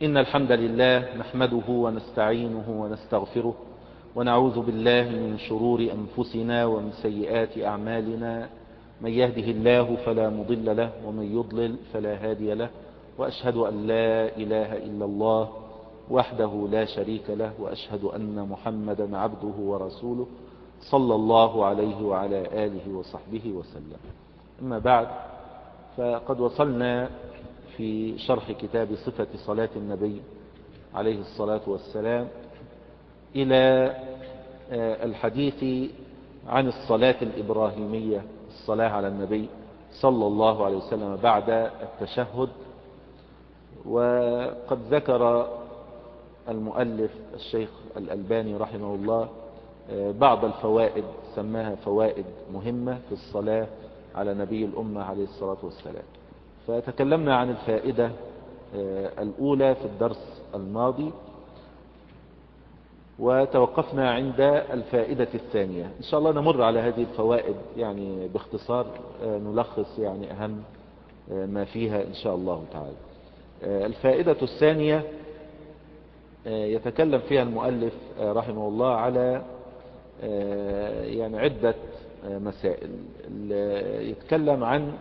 إن الحمد لله نحمده ونستعينه ونستغفره ونعوذ بالله من شرور أنفسنا ومن سيئات أعمالنا. من يهده الله فلا مضل له ومن يضلل فلا هادي له، وأشهد أن لا إله إلا الله وحده لا شريك له، وأشهد أن محمدا عبده ورسوله صلى الله عليه وعلى آله وصحبه وسلم. أما بعد، فقد وصلنا في شرح كتاب صفة صلاة النبي عليه الصلاة والسلام إلى الحديث عن الصلاة الإبراهيمية، الصلاة على النبي صلى الله عليه وسلم بعد التشهد. وقد ذكر المؤلف الشيخ الألباني رحمه الله بعض الفوائد، سماها فوائد مهمة في الصلاة على نبي الأمة عليه الصلاة والسلام. فتكلمنا عن الفائدة الأولى في الدرس الماضي، وتوقفنا عند الفائدة الثانية. إن شاء الله نمر على هذه الفوائد يعني باختصار، نلخص يعني أهم ما فيها إن شاء الله تعالى. الفائدة الثانية يتكلم فيها المؤلف رحمه الله على يعني عدة مسائل. يتكلم عن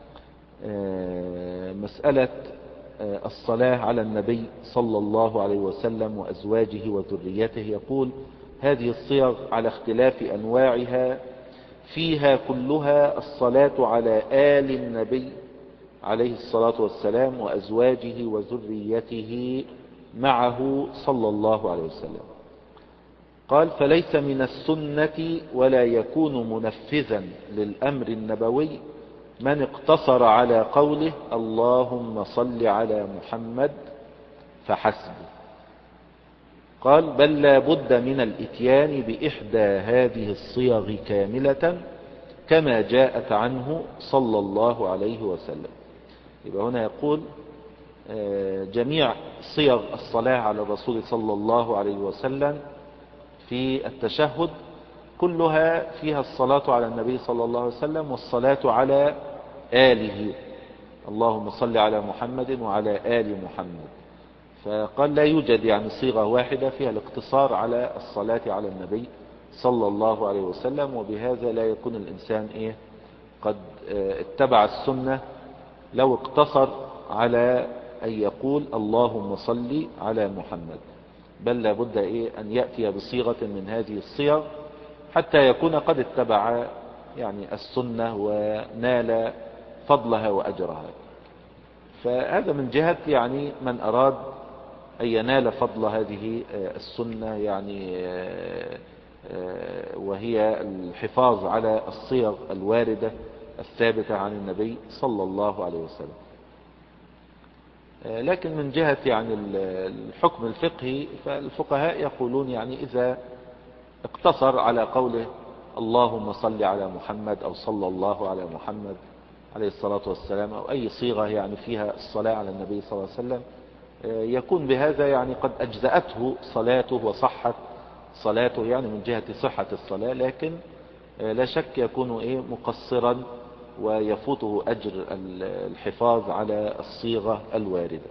مسألة الصلاة على النبي صلى الله عليه وسلم وأزواجه وذريته. يقول: هذه الصيغ على اختلاف أنواعها فيها كلها الصلاة على آل النبي عليه الصلاة والسلام وأزواجه وذريته معه صلى الله عليه وسلم. قال: فليس من السنة ولا يكون منفذا للأمر النبوي من اقتصر على قوله اللهم صل على محمد فحسبه. قال: بل لا بد من الاتيان بإحدى هذه الصيغ كاملة كما جاءت عنه صلى الله عليه وسلم. يبقى هنا يقول جميع صيغ الصلاة على الرسول صلى الله عليه وسلم في التشهد كلها فيها الصلاة على النبي صلى الله عليه وسلم والصلاة على آله، اللهم صل على محمد وعلى آل محمد. فقال لا يوجد يعني صيغة واحدة فيها الاقتصار على الصلاة على النبي صلى الله عليه وسلم، وبهذا لا يكون الإنسان قد اتبع السنة لو اقتصر على أن يقول اللهم صل على محمد، بل لابد أن يأتي بصيغة من هذه الصيغ حتى يكون قد اتبع يعني السنة ونال فضلها وأجرها. فهذا من جهة يعني من أراد أن ينال فضل هذه السنة، يعني وهي الحفاظ على الصيغ الواردة الثابتة عن النبي صلى الله عليه وسلم. لكن من جهة يعني الحكم الفقهي، فالفقهاء يقولون يعني إذا اقتصر على قوله اللهم صل على محمد أو صلى الله على محمد عليه الصلاة والسلام أو أي صيغة يعني فيها الصلاة على النبي صلى الله عليه وسلم، يكون بهذا يعني قد أجزأته صلاته وصحت صلاته يعني من جهة صحة الصلاة، لكن لا شك يكون مقصرا ويفوته أجر الحفاظ على الصيغة الواردة.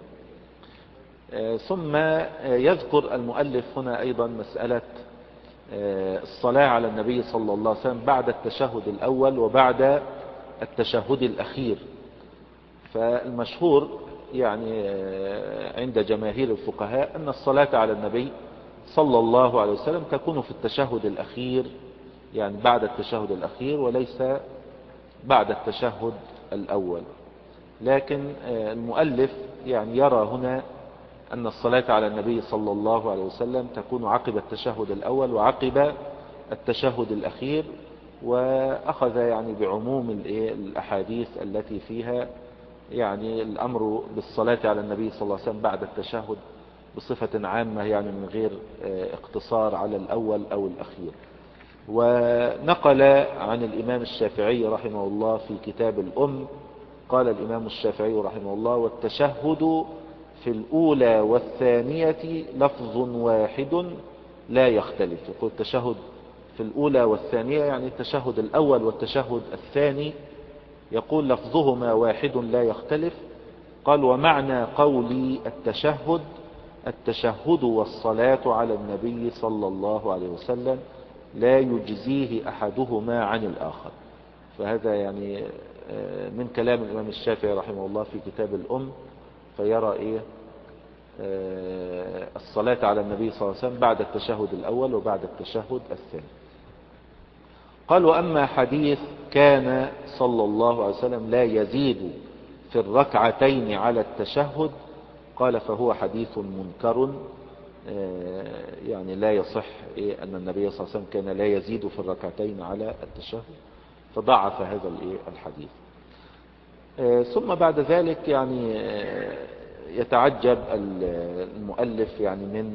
ثم يذكر المؤلف هنا أيضا مسألة الصلاة على النبي صلى الله عليه وسلم بعد التشهد الأول وبعد التشهد الأخير. فالمشهور يعني عند جماهير الفقهاء أن الصلاة على النبي صلى الله عليه وسلم تكون في التشهد الأخير، يعني بعد التشهد الأخير وليس بعد التشهد الأول. لكن المؤلف يعني يرى هنا أن الصلاة على النبي صلى الله عليه وسلم تكون عقب التشهد الأول وعقب التشهد الأخير، وأخذ يعني بعموم الأحاديث التي فيها يعني الأمر بالصلاة على النبي صلى الله عليه وسلم بعد التشهد بصفة عامة، يعني من غير اقتصار على الأول أو الأخير. ونقل عن الإمام الشافعي رحمه الله في كتاب الأم، قال الإمام الشافعي رحمه الله: والتشهد في الأولى والثانية لفظ واحد لا يختلف. يقول التشهد في الأولى والثانية يعني التشهد الأول والتشهد الثاني، يقول لفظهما واحد لا يختلف. قال: ومعنى قولي التشهد التشهد والصلاة على النبي صلى الله عليه وسلم لا يجزيه أحدهما عن الآخر. فهذا يعني من كلام الإمام الشافعي رحمه الله في كتاب الأم، فيرى الصلاة على النبي صلى الله عليه وسلم بعد التشهد الأول وبعد التشهد الثاني. قال: وأما حديث كان صلى الله عليه وسلم لا يزيد في الركعتين على التشهد، قال: فهو حديث منكر، يعني لا يصح أن النبي صلى الله عليه وسلم كان لا يزيد في الركعتين على التشهد، فضعف هذا الحديث. ثم بعد ذلك يعني يتعجب المؤلف يعني من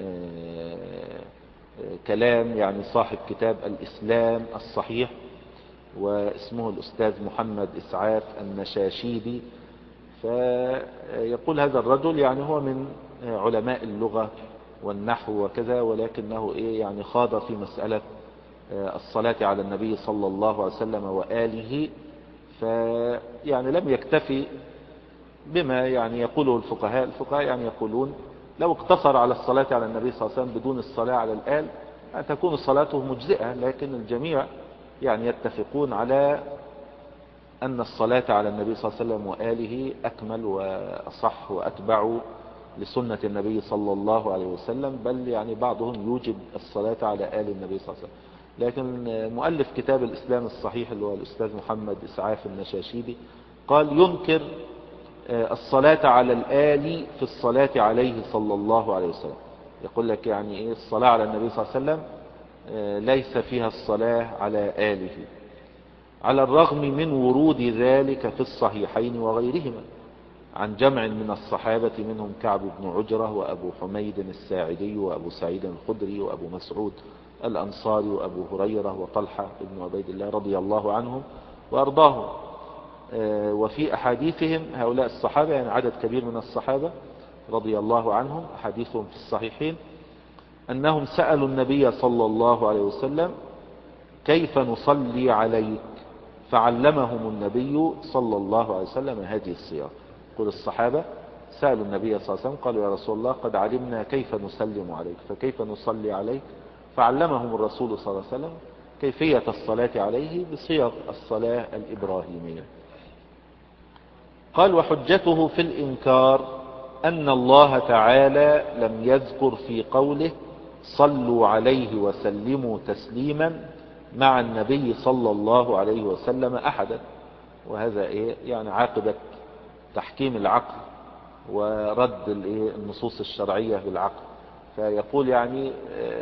كلام يعني صاحب كتاب الإسلام الصحيح، واسمه الأستاذ محمد إسعاف النشاشيبي. فيقول هذا الرجل يعني هو من علماء اللغة والنحو وكذا، ولكنه يعني خاض في مسألة الصلاة على النبي صلى الله عليه وسلم وآله، فيعني لم يكتفي بما يعني يقوله الفقهاء يعني يقولون لو اقتصر على الصلاة على النبي صلى الله عليه وسلم بدون الصلاة على الآل تكون صلاته مجزئة، لكن الجميع يعني يتفقون على أن الصلاة على النبي صلى الله عليه وسلم وآله أكمل وأصح وأتبع لسنة النبي صلى الله عليه وسلم، بل يعني بعضهم يوجب الصلاة على آل النبي صلى الله عليه وسلم. لكن مؤلف كتاب الإسلام الصحيح اللي هو الأستاذ محمد إسعاف النشاشيبي قال ينكر الصلاة على الآل في الصلاة عليه صلى الله عليه وسلم. يقول لك يعني الصلاة على النبي صلى الله عليه وسلم ليس فيها الصلاة على آله، على الرغم من ورود ذلك في الصحيحين وغيرهما عن جمع من الصحابة، منهم كعب بن عجرة وأبو حميد الساعدي وأبو سعيد الخدري وأبو مسعود الأنصاري وأبو هريرة وطلحة بن عبيد الله رضي الله عنهم وأرضاهم. وفي أحاديثهم هؤلاء الصحابة يعني عدد كبير من الصحابة رضي الله عنهم أحاديثهم في الصحيحين أنهم سألوا النبي صلى الله عليه وسلم كيف نصلي عليك، فعلمهم النبي صلى الله عليه وسلم هذه الصيغة. قل الصحابة سألوا النبي صلى الله عليه وسلم قالوا: يا رسول الله قد علمنا كيف نسلم عليك، فكيف نصلي عليك؟ فعلمهم الرسول صلى الله عليه وسلم كيفية الصلاة عليه بصيغ الصلاة الإبراهيمية. قال: وحجته في الإنكار أن الله تعالى لم يذكر في قوله صلوا عليه وسلموا تسليما مع النبي صلى الله عليه وسلم أحدا. وهذا يعني عاقبة تحكيم العقل ورد النصوص الشرعية بالعقل. فيقول يعني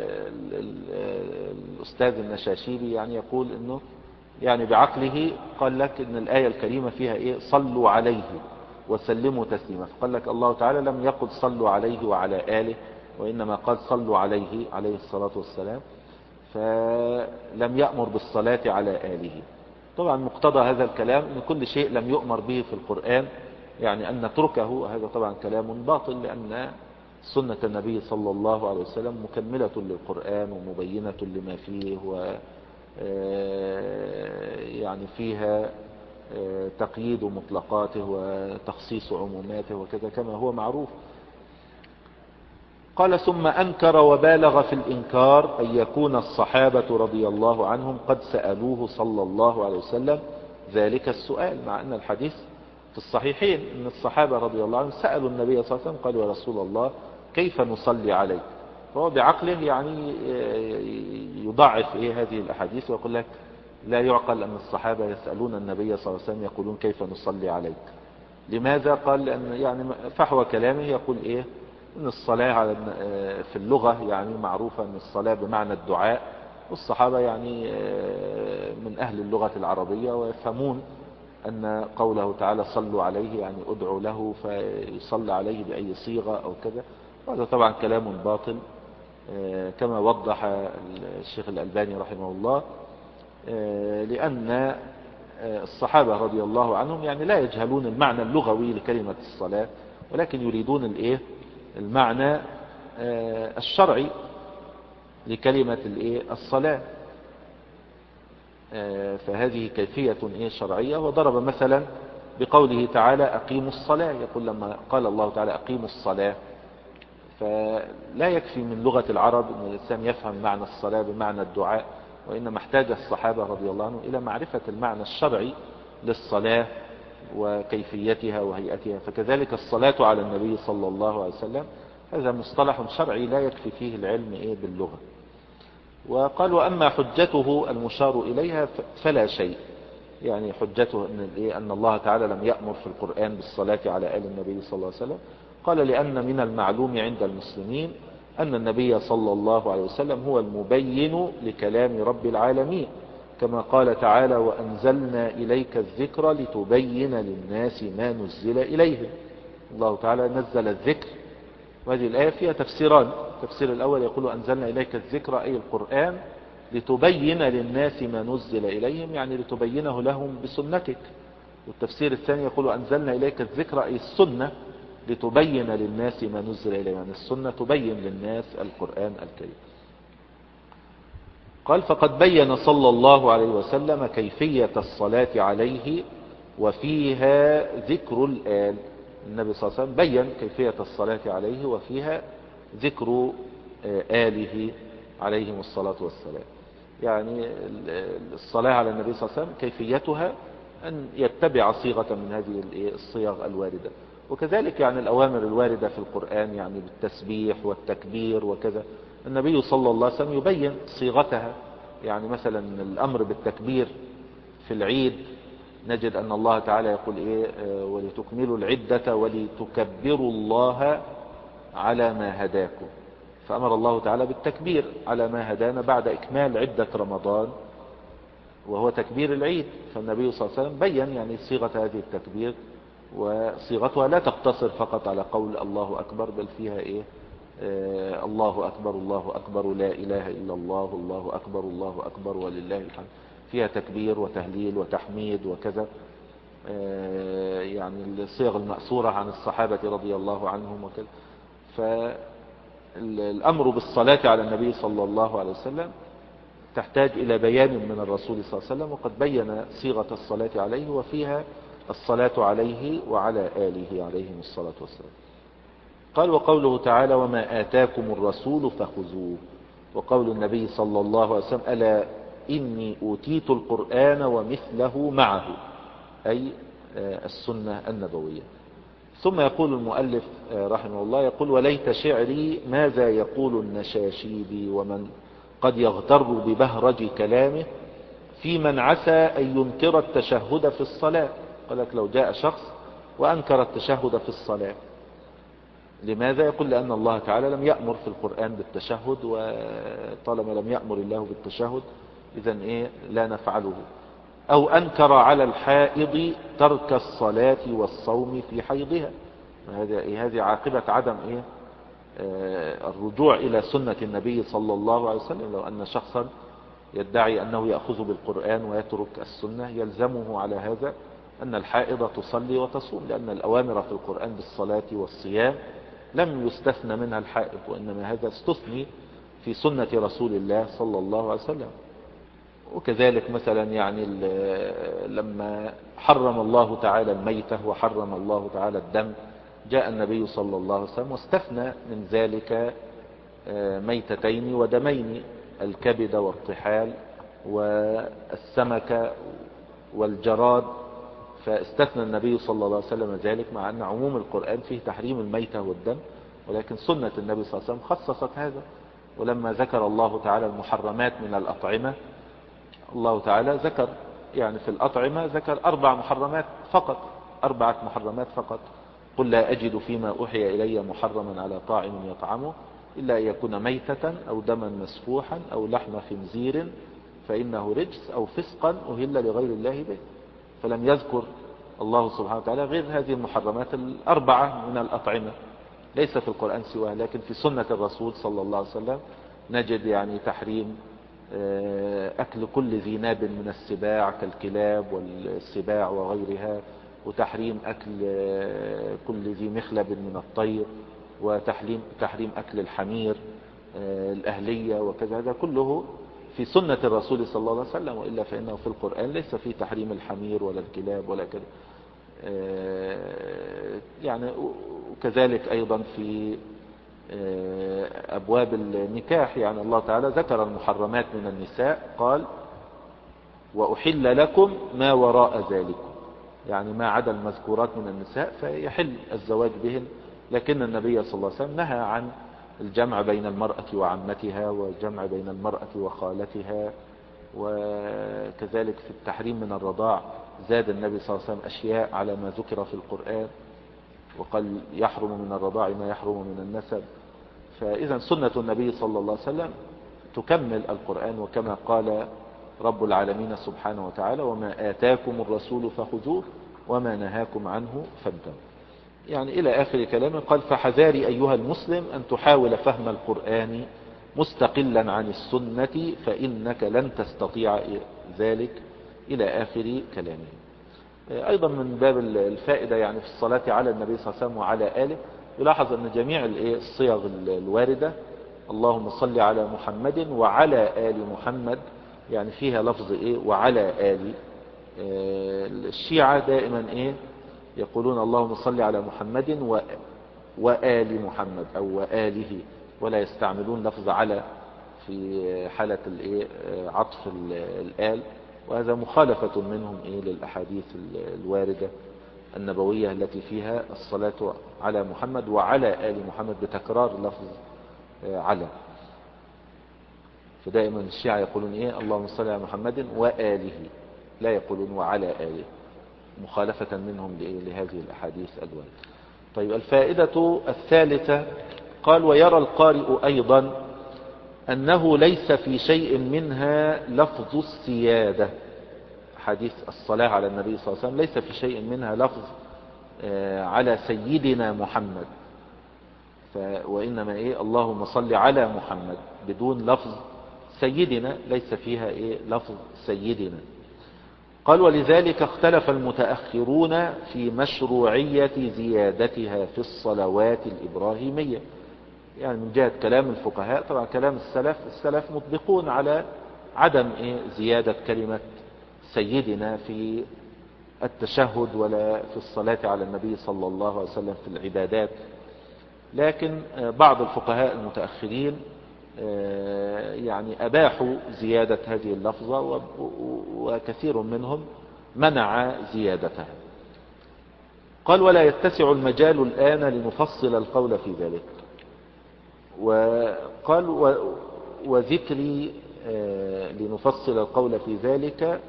الأستاذ النشاشيبي يعني يقول انه يعني بعقله قال لك ان الآية الكريمة فيها صلوا عليه وسلموا تسليما، فقال لك الله تعالى لم يقل صلوا عليه وعلى آله، وإنما قال صلوا عليه الصلاة والسلام، فلم يأمر بالصلاة على آله. طبعا مقتضى هذا الكلام ان كل شيء لم يؤمر به في القرآن يعني أن نتركه، هذا طبعا كلام باطل، لأن سنة النبي صلى الله عليه وسلم مكملة للقرآن ومبينة لما فيه، و يعني فيها تقييد مطلقاته وتخصيص عموماته وكذا كما هو معروف. قال: ثم أنكر وبالغ في الإنكار أن يكون الصحابة رضي الله عنهم قد سألوه صلى الله عليه وسلم ذلك السؤال، مع أن الحديث في الصحيحين أن الصحابة رضي الله عنهم سألوا النبي صلى الله عليه وسلم قالوا: يا رسول الله كيف نصلي عليك؟ فهو بعقله يعني يضعف هذه الأحاديث ويقول لك لا يعقل أن الصحابة يسألون النبي صلى الله عليه وسلم يقولون كيف نصلي عليك. لماذا؟ قال لأن يعني فحوى كلامه يقول ان الصلاة على في اللغة يعني معروفة ان الصلاة بمعنى الدعاء، والصحابة يعني من اهل اللغة العربية ويفهمون ان قوله تعالى صلوا عليه يعني ادعوا له فيصلى عليه بأي صيغة او كذا. وهذا طبعا كلام باطل كما وضح الشيخ الألباني رحمه الله، لأن الصحابة رضي الله عنهم يعني لا يجهلون المعنى اللغوي لكلمة الصلاة، ولكن يريدون المعنى الشرعي لكلمة الصلاة. فهذه كيفية شرعية. وضرب مثلا بقوله تعالى أقيموا الصلاة، يقول لما قال الله تعالى أقيموا الصلاة فلا يكفي من لغة العرب أن الإنسان يفهم معنى الصلاة بمعنى الدعاء، وإنما احتاج الصحابة رضي الله عنهم إلى معرفة المعنى الشرعي للصلاة وكيفيتها وهيئتها. فكذلك الصلاة على النبي صلى الله عليه وسلم هذا مصطلح شرعي لا يكفي فيه العلم باللغة. وقال وأما حجته المشار إليها فلا شيء، يعني حجته أن الله تعالى لم يأمر في القرآن بالصلاة على آل النبي صلى الله عليه وسلم. قال لأن من المعلوم عند المسلمين أن النبي صلى الله عليه وسلم هو المبين لكلام رب العالمين، كما قال تعالى وأنزلنا إليك الذكر لتبين للناس ما نزل إليهم. الله تعالى نزل الذكر، وهذه الآية فيها تفسيران. التفسير الأول يقول أنزلنا إليك الذكر أي القرآن لتبين للناس ما نزل إليهم، يعني لتبينه لهم بسنتك. والتفسير الثاني يقول أنزلنا إليك الذكر أي السنة لتبين للناس ما نزل إليهم، يعني السنة تبين للناس القرآن الكريم. قال فقد بين صلى الله عليه وسلم كيفية الصلاة عليه وفيها ذكر الآل. النبي صلى الله عليه وسلم بين كيفية الصلاة عليه وفيها ذكر آله عليهم الصلاة والسلام. يعني الصلاة على النبي صلى الله عليه وسلم كيفيتها أن يتبع صيغة من هذه الصيغ الواردة. وكذلك يعني الأوامر الواردة في القرآن يعني بالتسبيح والتكبير وكذا، النبي صلى الله عليه وسلم يبين صيغتها. يعني مثلا الأمر بالتكبير في العيد نجد أن الله تعالى يقول ولتكملوا العدة ولتكبروا الله على ما هداكم. فأمر الله تعالى بالتكبير على ما هدانا بعد إكمال عدة رمضان وهو تكبير العيد. فالنبي صلى الله عليه وسلم بين يعني صيغة هذه التكبير، وصيغتها لا تقتصر فقط على قول الله أكبر، بل فيها الله أكبر الله أكبر لا إله إلا الله الله أكبر الله أكبر ولله الحمد. فيها تكبير وتهليل وتحميد وكذا، يعني الصيغ المأثورة عن الصحابة رضي الله عنهم وكذا. فالأمر بالصلاة على النبي صلى الله عليه وسلم تحتاج إلى بيان من الرسول صلى الله عليه وسلم، وقد بين صيغة الصلاة عليه وفيها الصلاة عليه وعلى آله عليهم الصلاة والسلام. قال وقوله تعالى وما آتاكم الرسول فخذوه، وقول النبي صلى الله عليه وسلم ألا إني أوتيت القرآن ومثله معه، أي السنة النبوية. ثم يقول المؤلف رحمه الله يقول وليت شعري ماذا يقول النشاشيبي ومن قد يغتر ببهرج كلامه في من عسى أن ينكر التشهد في الصلاة. قال لك لو جاء شخص وأنكر التشهد في الصلاة، لماذا؟ يقول لأن الله تعالى لم يأمر في القرآن بالتشهد، وطالما لم يأمر الله بالتشهد إذن لا نفعله. أو أنكر على الحائض ترك الصلاة والصوم في حيضها، هذه عاقبة عدم الرجوع إلى سنة النبي صلى الله عليه وسلم. لو أن شخصا يدعي أنه يأخذ بالقرآن ويترك السنة يلزمه على هذا أن الحائض تصلي وتصوم، لأن الأوامر في القرآن بالصلاة والصيام لم يستثنى منها الحائض، وإنما هذا استثني في سنة رسول الله صلى الله عليه وسلم. وكذلك مثلا يعني لما حرم الله تعالى الميتة وحرم الله تعالى الدم، جاء النبي صلى الله عليه وسلم واستثنى من ذلك ميتتين ودمين، الكبد والطحال والسمك والجراد. فاستثنى النبي صلى الله عليه وسلم ذلك، مع أن عموم القرآن فيه تحريم الميتة والدم، ولكن سنة النبي صلى الله عليه وسلم خصصت هذا. ولما ذكر الله تعالى المحرمات من الأطعمة، الله تعالى ذكر يعني في الأطعمة ذكر 4 محرمات فقط، 4 محرمات فقط. قل لا أجد فيما أوحي إلي محرما على طاعم يطعمه إلا أن يكون ميتة أو دما مسفوحا أو لحم خنزير فإنه رجس أو فسقا أهل لغير الله به. فلم يذكر الله سبحانه وتعالى غير هذه المحرمات 4 من الأطعمة، ليس في القرآن سواها. لكن في سنة الرسول صلى الله عليه وسلم نجد يعني تحريم أكل كل ذي ناب من السباع كالكلاب والسباع وغيرها، وتحريم أكل كل ذي مخلب من الطير، وتحريم أكل الحمير الأهلية وكذا. هذا كله في سنة الرسول صلى الله عليه وسلم، وإلا فإنه في القرآن ليس في تحريم الحمير ولا الكلاب ولا كذا. يعني وكذلك أيضا في أبواب النكاح. يعني الله تعالى ذكر المحرمات من النساء، قال وأحل لكم ما وراء ذلكم، يعني ما عدا المذكورات من النساء فيحل الزواج بهن. لكن النبي صلى الله عليه وسلم نهى عن الجمع بين المرأة وعمتها، والجمع بين المرأة وخالتها، وكذلك في التحريم من الرضاع زاد النبي صلى الله عليه وسلم أشياء على ما ذكر في القرآن، وقال يحرم من الرضاع ما يحرم من النسب. فإذا سنة النبي صلى الله عليه وسلم تكمل القرآن، وكما قال رب العالمين سبحانه وتعالى وما آتاكم الرسول فخذوه وما نهاكم عنه فانتهوا. يعني إلى آخر كلامه. قال فحذاري أيها المسلم أن تحاول فهم القرآن مستقلا عن السنة فإنك لن تستطيع ذلك، إلى آخر كلامه. أيضا من باب الفائدة يعني في الصلاة على النبي صلى الله عليه وسلم وعلى آله، يلاحظ أن جميع الصيغ الواردة اللهم صل على محمد وعلى آل محمد، يعني فيها لفظ وعلى آل. الشيعة دائما يقولون اللهم صل على محمد وآل محمد أو وآله، ولا يستعملون لفظ على في حالة عطف الآل، وهذا مخالفة منهم للأحاديث الواردة النبوية التي فيها الصلاة على محمد وعلى آل محمد بتكرار لفظ على. فدائما الشيعة يقولون اللهم صل على محمد وآله، لا يقولون وعلى آله، مخالفة منهم لهذه الأحاديث الواردة. طيب الفائدة الثالثة، قال ويرى القارئ أيضا أنه ليس في شيء منها لفظ السيادة. حديث الصلاة على النبي صلى الله عليه وسلم ليس في شيء منها لفظ على سيدنا محمد، وإنما اللهم صل على محمد بدون لفظ سيدنا، ليس فيها لفظ سيدنا. قال ولذلك اختلف المتأخرون في مشروعية زيادتها في الصلوات الإبراهيمية. يعني من جهة كلام الفقهاء، طبعا كلام السلف مطبقون على عدم زيادة كلمة سيدنا في التشهد ولا في الصلاة على النبي صلى الله عليه وسلم في العبادات. لكن بعض الفقهاء المتأخرين يعني أباحوا زيادة هذه اللفظة، وكثير منهم منع زيادتها. قال ولا يتسع المجال الآن لنفصل القول في ذلك. وقال وذكري لنفصل القول في ذلك،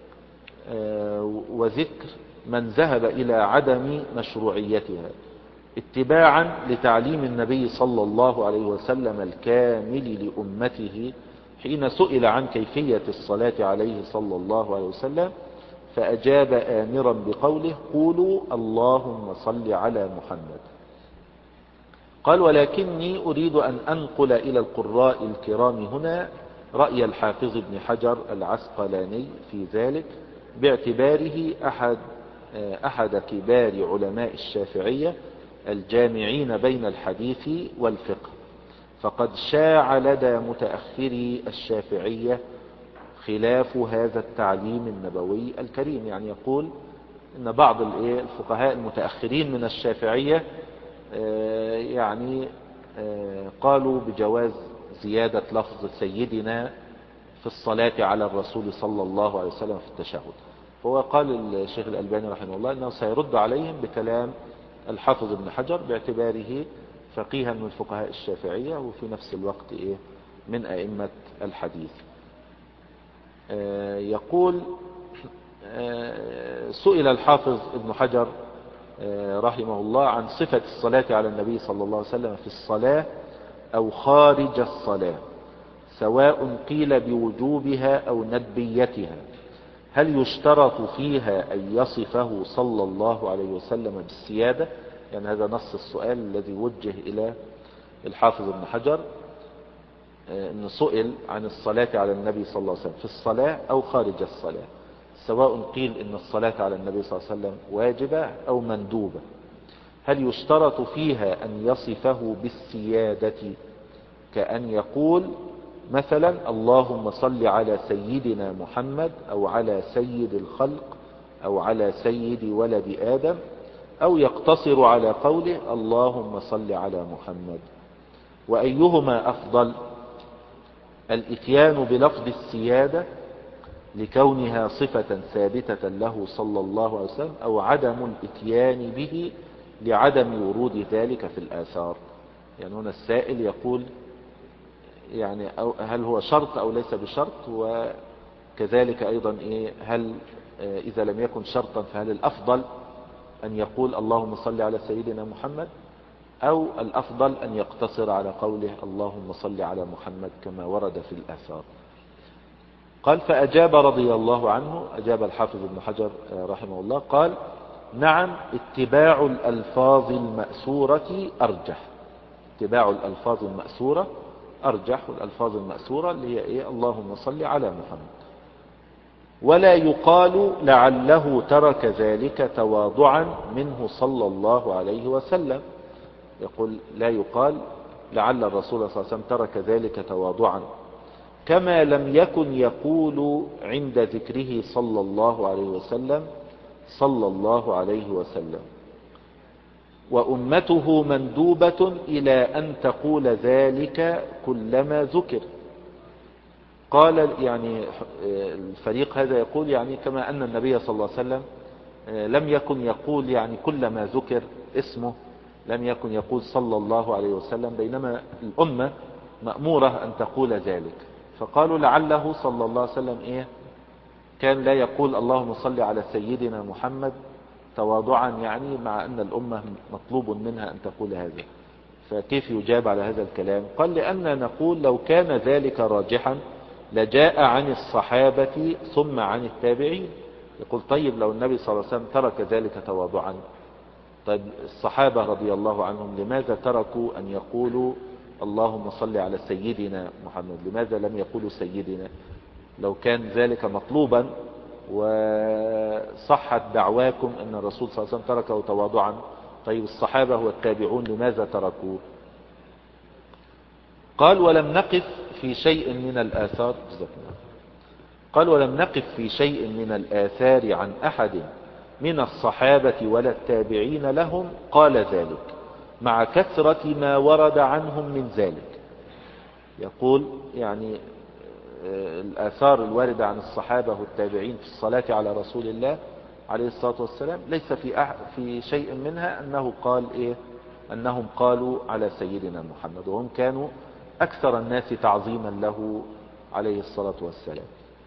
وذكر من ذهب إلى عدم مشروعيتها اتباعا لتعليم النبي صلى الله عليه وسلم الكامل لأمته حين سئل عن كيفية الصلاة عليه صلى الله عليه وسلم، فأجاب آمرا بقوله قولوا اللهم صل على محمد. قال ولكني أريد أن أنقل إلى القراء الكرام هنا رأي الحافظ ابن حجر العسقلاني في ذلك، باعتباره أحد كبار علماء الشافعية الجامعين بين الحديث والفقه. فقد شاع لدى متأخري الشافعية خلاف هذا التعليم النبوي الكريم. يعني يقول إن بعض الفقهاء المتأخرين من الشافعية يعني قالوا بجواز زيادة لفظ سيدنا في الصلاة على الرسول صلى الله عليه وسلم في التشهد. هو قال الشيخ الألباني رحمه الله أنه سيرد عليهم بكلام الحافظ ابن حجر باعتباره فقيها من فقهاء الشافعية وفي نفس الوقت من أئمة الحديث. يقول سئل الحافظ ابن حجر رحمه الله عن صفة الصلاة على النبي صلى الله عليه وسلم في الصلاة أو خارج الصلاة، سواء قيل بوجوبها أو ندبيتها، هل يشترط فيها أن يصفه صلى الله عليه وسلم بالسيادة؟ يعني هذا نص السؤال الذي وجه إلى الحافظ ابن حجر، أن سئل عن الصلاة على النبي صلى الله عليه وسلم في الصلاة أو خارج الصلاة، سواء قيل إن الصلاة على النبي صلى الله عليه وسلم واجبة أو مندوبة، هل يشترط فيها أن يصفه بالسيادة كأن يقول مثلا اللهم صل على سيدنا محمد أو على سيد الخلق أو على سيد ولد آدم، أو يقتصر على قوله اللهم صل على محمد؟ وأيهما أفضل؟ الإتيان بلفظ السيادة لكونها صفة ثابتة له صلى الله عليه وسلم، أو عدم الإتيان به لعدم ورود ذلك في الآثار؟ يعني هنا السائل يقول يعني هل هو شرط أو ليس بشرط؟ وكذلك أيضا هل إذا لم يكن شرطا فهل الأفضل أن يقول اللهم صل على سيدنا محمد، أو الأفضل أن يقتصر على قوله اللهم صل على محمد كما ورد في الآثار؟ قال فأجاب رضي الله عنه، أجاب الحافظ ابن حجر رحمه الله، قال نعم، اتباع الألفاظ المأسورة أرجح. اتباع الألفاظ المأسورة أرجح، والألفاظ المأسورة اللي هي اللهم صل على محمد. ولا يقال لعله ترك ذلك تواضعا منه صلى الله عليه وسلم. يقول لا يقال لعل الرسول صلى الله عليه وسلم ترك ذلك تواضعا، كما لم يكن يقول عند ذكره صلى الله عليه وسلم صلى الله عليه وسلم. وأمته مندوبة إلى أن تقول ذلك كلما ذكر. قال يعني الفريق هذا يقول يعني كما أن النبي صلى الله عليه وسلم لم يكن يقول يعني كلما ذكر اسمه لم يكن يقول صلى الله عليه وسلم، بينما الأمة مأمورة أن تقول ذلك. فقالوا لعله صلى الله عليه وسلم كان لا يقول اللهم صل على سيدنا محمد تواضعا، يعني مع أن الأمة مطلوب منها أن تقول هذا. فكيف يجاب على هذا الكلام؟ قال لأننا نقول لو كان ذلك راجحا لجاء عن الصحابة ثم عن التابعين. يقول طيب لو النبي صلى الله عليه وسلم ترك ذلك تواضعا، طيب الصحابة رضي الله عنهم لماذا تركوا أن يقولوا اللهم صل على سيدنا محمد؟ لماذا لم يقولوا سيدنا؟ لو كان ذلك مطلوبا وصحت دعواكم أن الرسول صلى الله عليه وسلم تركه تواضعا، طيب الصحابة والتابعون لماذا تركوه؟ قال ولم نقف في شيء من الآثار قال ولم نقف في شيء من الآثار عن أحد من الصحابة ولا التابعين لهم قال ذلك، مع كثرة ما ورد عنهم من ذلك. يقول يعني الآثار الواردة عن الصحابة والتابعين في الصلاة على رسول الله عليه الصلاة والسلام ليس في شيء منها أنه قال أنهم قالوا على سيدنا محمد، وهم كانوا أكثر الناس تعظيما له عليه الصلاة والسلام.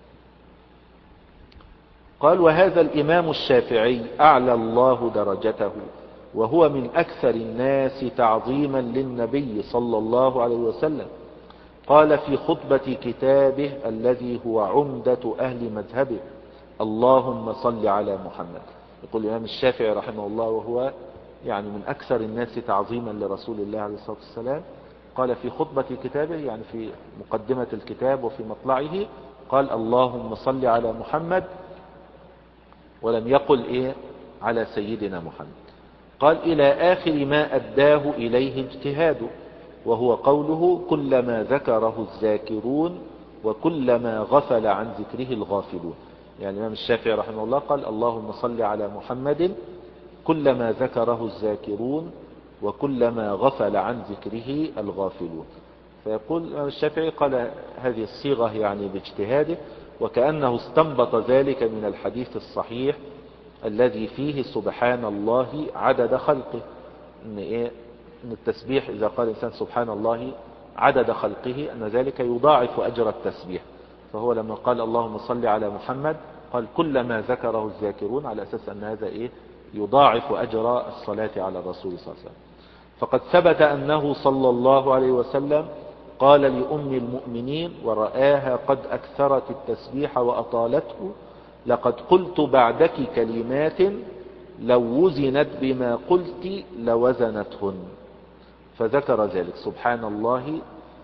قال وهذا الإمام الشافعي أعلى الله درجته، وهو من أكثر الناس تعظيما للنبي صلى الله عليه وسلم. قال في خطبة كتابه الذي هو عمدة أهل مذهبه اللهم صل على محمد. يقول الإمام الشافعي رحمه الله وهو يعني من أكثر الناس تعظيما لرسول الله عليه الصلاة والسلام، قال في خطبة كتابه يعني في مقدمة الكتاب وفي مطلعه قال اللهم صل على محمد، ولم يقل على سيدنا محمد. قال إلى آخر ما أداه إليه اجتهاده، وهو قوله كلما ذكره الذاكرون وكلما غفل عن ذكره الغافلون. يعني الإمام الشافعي رحمه الله قال اللهم صل على محمد كلما ذكره الذاكرون وكلما غفل عن ذكره الغافلون. فيقول الإمام الشافعي قال هذه الصيغة يعني باجتهاده، وكأنه استنبط ذلك من الحديث الصحيح الذي فيه سبحان الله عدد خلقه، ان التسبيح اذا قال الانسان سبحان الله عدد خلقه ان ذلك يضاعف اجر التسبيح. فهو لما قال اللهم صل على محمد قال كلما ذكره الذاكرون، على اساس ان هذا يضاعف اجر الصلاة على الرسول صلى الله عليه وسلم. فقد ثبت انه صلى الله عليه وسلم قال لأم المؤمنين ورآها قد أكثرت التسبيح وأطالته لقد قلت بعدك كلمات لو وزنت بما قلت لوزنتهن. فذكر ذلك سبحان الله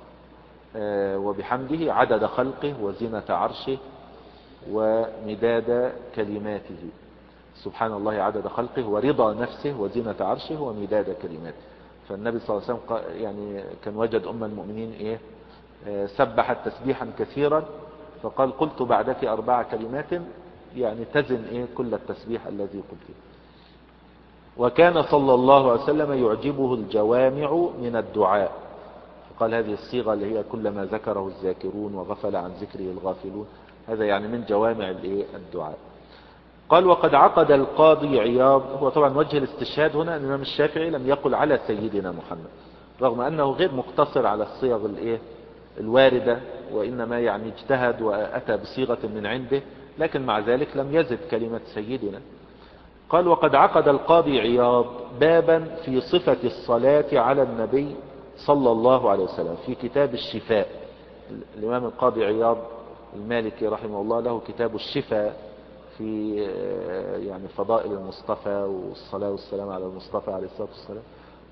وبحمده عدد خلقه وزنة عرشه ومداد كلماته. سبحان الله عدد خلقه ورضا نفسه وزنة عرشه ومداد كلماته. فالنبي صلى الله عليه وسلم يعني كان وجد أم المؤمنين سبحت تسبيحا كثيرا، فقال قلت بعدك 4 كلمات يعني تزن كل التسبيح الذي قلته. وكان صلى الله عليه وسلم يعجبه الجوامع من الدعاء، قال هذه الصيغة اللي هي كلما ذكره الذاكرون وغفل عن ذكره الغافلون، هذا يعني من جوامع الدعاء. قال وقد عقد القاضي عياض. هو طبعا وجه الاستشهاد هنا أن الإمام الشافعي لم يقل على سيدنا محمد، رغم أنه غير مقتصر على الصيغ الواردة، وإنما يعني اجتهد وأتى بصيغة من عنده، لكن مع ذلك لم يزد كلمة سيدنا. قال وقد عقد القاضي عياض بابا في صفة الصلاة على النبي صلى الله عليه وسلم في كتاب الشفاء. الإمام القاضي عياض المالكي رحمه الله له كتاب الشفاء في يعني فضائل المصطفى والصلاة والسلام على المصطفى عليه الصلاة والسلام.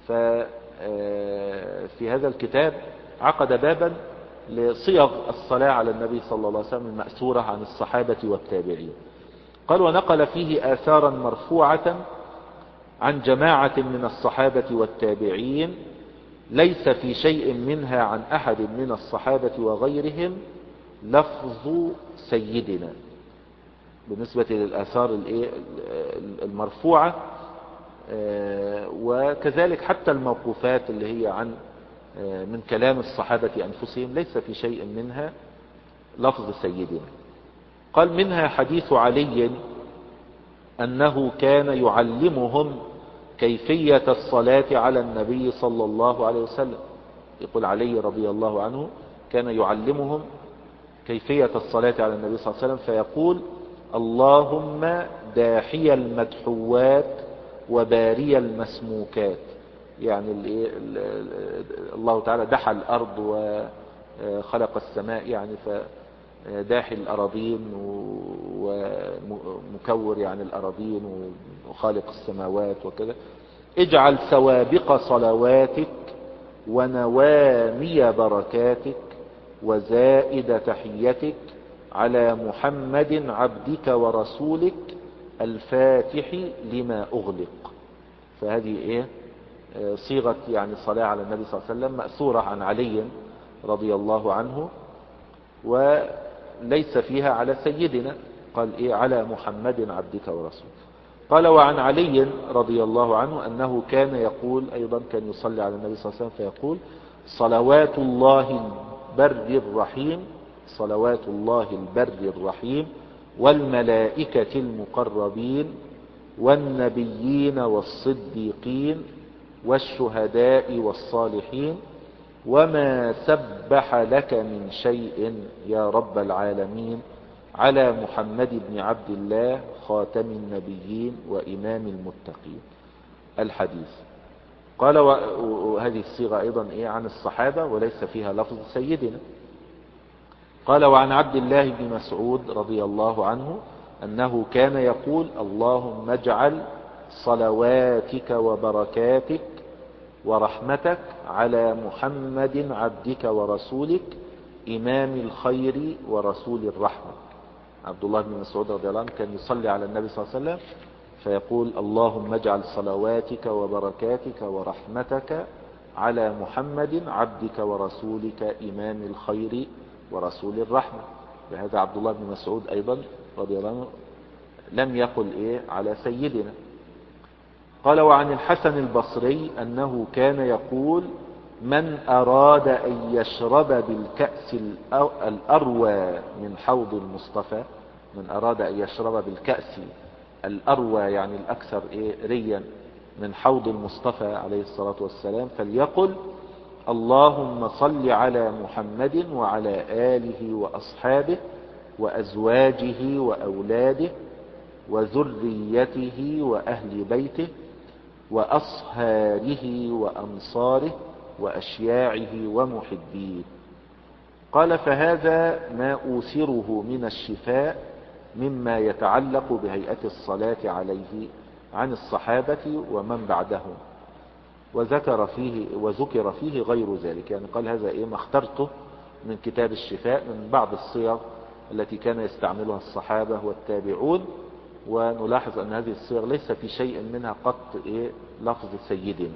ففي هذا الكتاب عقد بابا لصيغ الصلاة على النبي صلى الله عليه وسلم المأثورة عن الصحابة والتابعين. قال ونقل فيه آثارا مرفوعة عن جماعة من الصحابة والتابعين ليس في شيء منها عن أحد من الصحابة وغيرهم لفظ سيدنا. بالنسبة للآثار المرفوعة، وكذلك حتى الموقوفات اللي هي عن من كلام الصحابة أنفسهم ليس في شيء منها لفظ سيدنا. قال منها حديث علي أنه كان يعلمهم كيفية الصلاة على النبي صلى الله عليه وسلم. يقول علي رضي الله عنه كان يعلمهم كيفية الصلاة على النبي صلى الله عليه وسلم فيقول اللهم داحي المدحوات وباري المسموكات. يعني الله تعالى دحى الأرض وخلق السماء، يعني فداحي الأراضين ومكور يعني الأراضين وخالق السماوات وكذا. اجعل سوابق صلواتك ونوامي بركاتك وزائد تحيتك على محمد عبدك ورسولك الفاتح لما أغلق. فهذه صيغة يعني صلاة على النبي صلى الله عليه وسلم مأثورة عن علي رضي الله عنه، وليس فيها على سيدنا، قال على محمد عبدك ورسولك. قال وعن علي رضي الله عنه أنه كان يقول أيضا، كان يصلي على النبي صلى الله عليه وسلم فيقول صلوات الله البر الرحيم، صلوات الله البر الرحيم والملائكة المقربين والنبيين والصديقين والشهداء والصالحين وما سبح لك من شيء يا رب العالمين على محمد بن عبد الله خاتم النبيين وإمام المتقين. الحديث. قال وهذه الصيغة أيضا عن الصحابة وليس فيها لفظ سيدنا. قال وعن عبد الله بن مسعود رضي الله عنه أنه كان يقول اللهم اجعل صلواتك وبركاتك ورحمتك على محمد عبدك ورسولك إمام الخير ورسول الرحمة. عبد الله بن مسعود رضي الله عنه كان يصلي على النبي صلى الله عليه وسلم فيقول اللهم اجعل صلواتك وبركاتك ورحمتك على محمد عبدك ورسولك إمام الخير ورسول الرحمة. لهذا عبد الله بن مسعود أيضا رضي الله عنه لم يقل على سيدنا. قال وعن الحسن البصري أنه كان يقول من أراد أن يشرب بالكأس الأروى من حوض المصطفى، من أراد أن يشرب بالكأس الأروى يعني الأكثر ريا من حوض المصطفى عليه الصلاة والسلام فليقل اللهم صل على محمد وعلى آله وأصحابه وأزواجه وأولاده وذريته وأهل بيته وأصهاره وأنصاره وأشياعه ومحبيه. قال فهذا ما أوثره من الشفاء مما يتعلق بهيئة الصلاة عليه عن الصحابة ومن بعدهم، وذكر فيه غير ذلك. يعني قال هذا ما اخترته من كتاب الشفاء من بعض الصيغ التي كان يستعملها الصحابة والتابعون، ونلاحظ أن هذه الصيغ ليس في شيء منها قط لفظ سيدنا.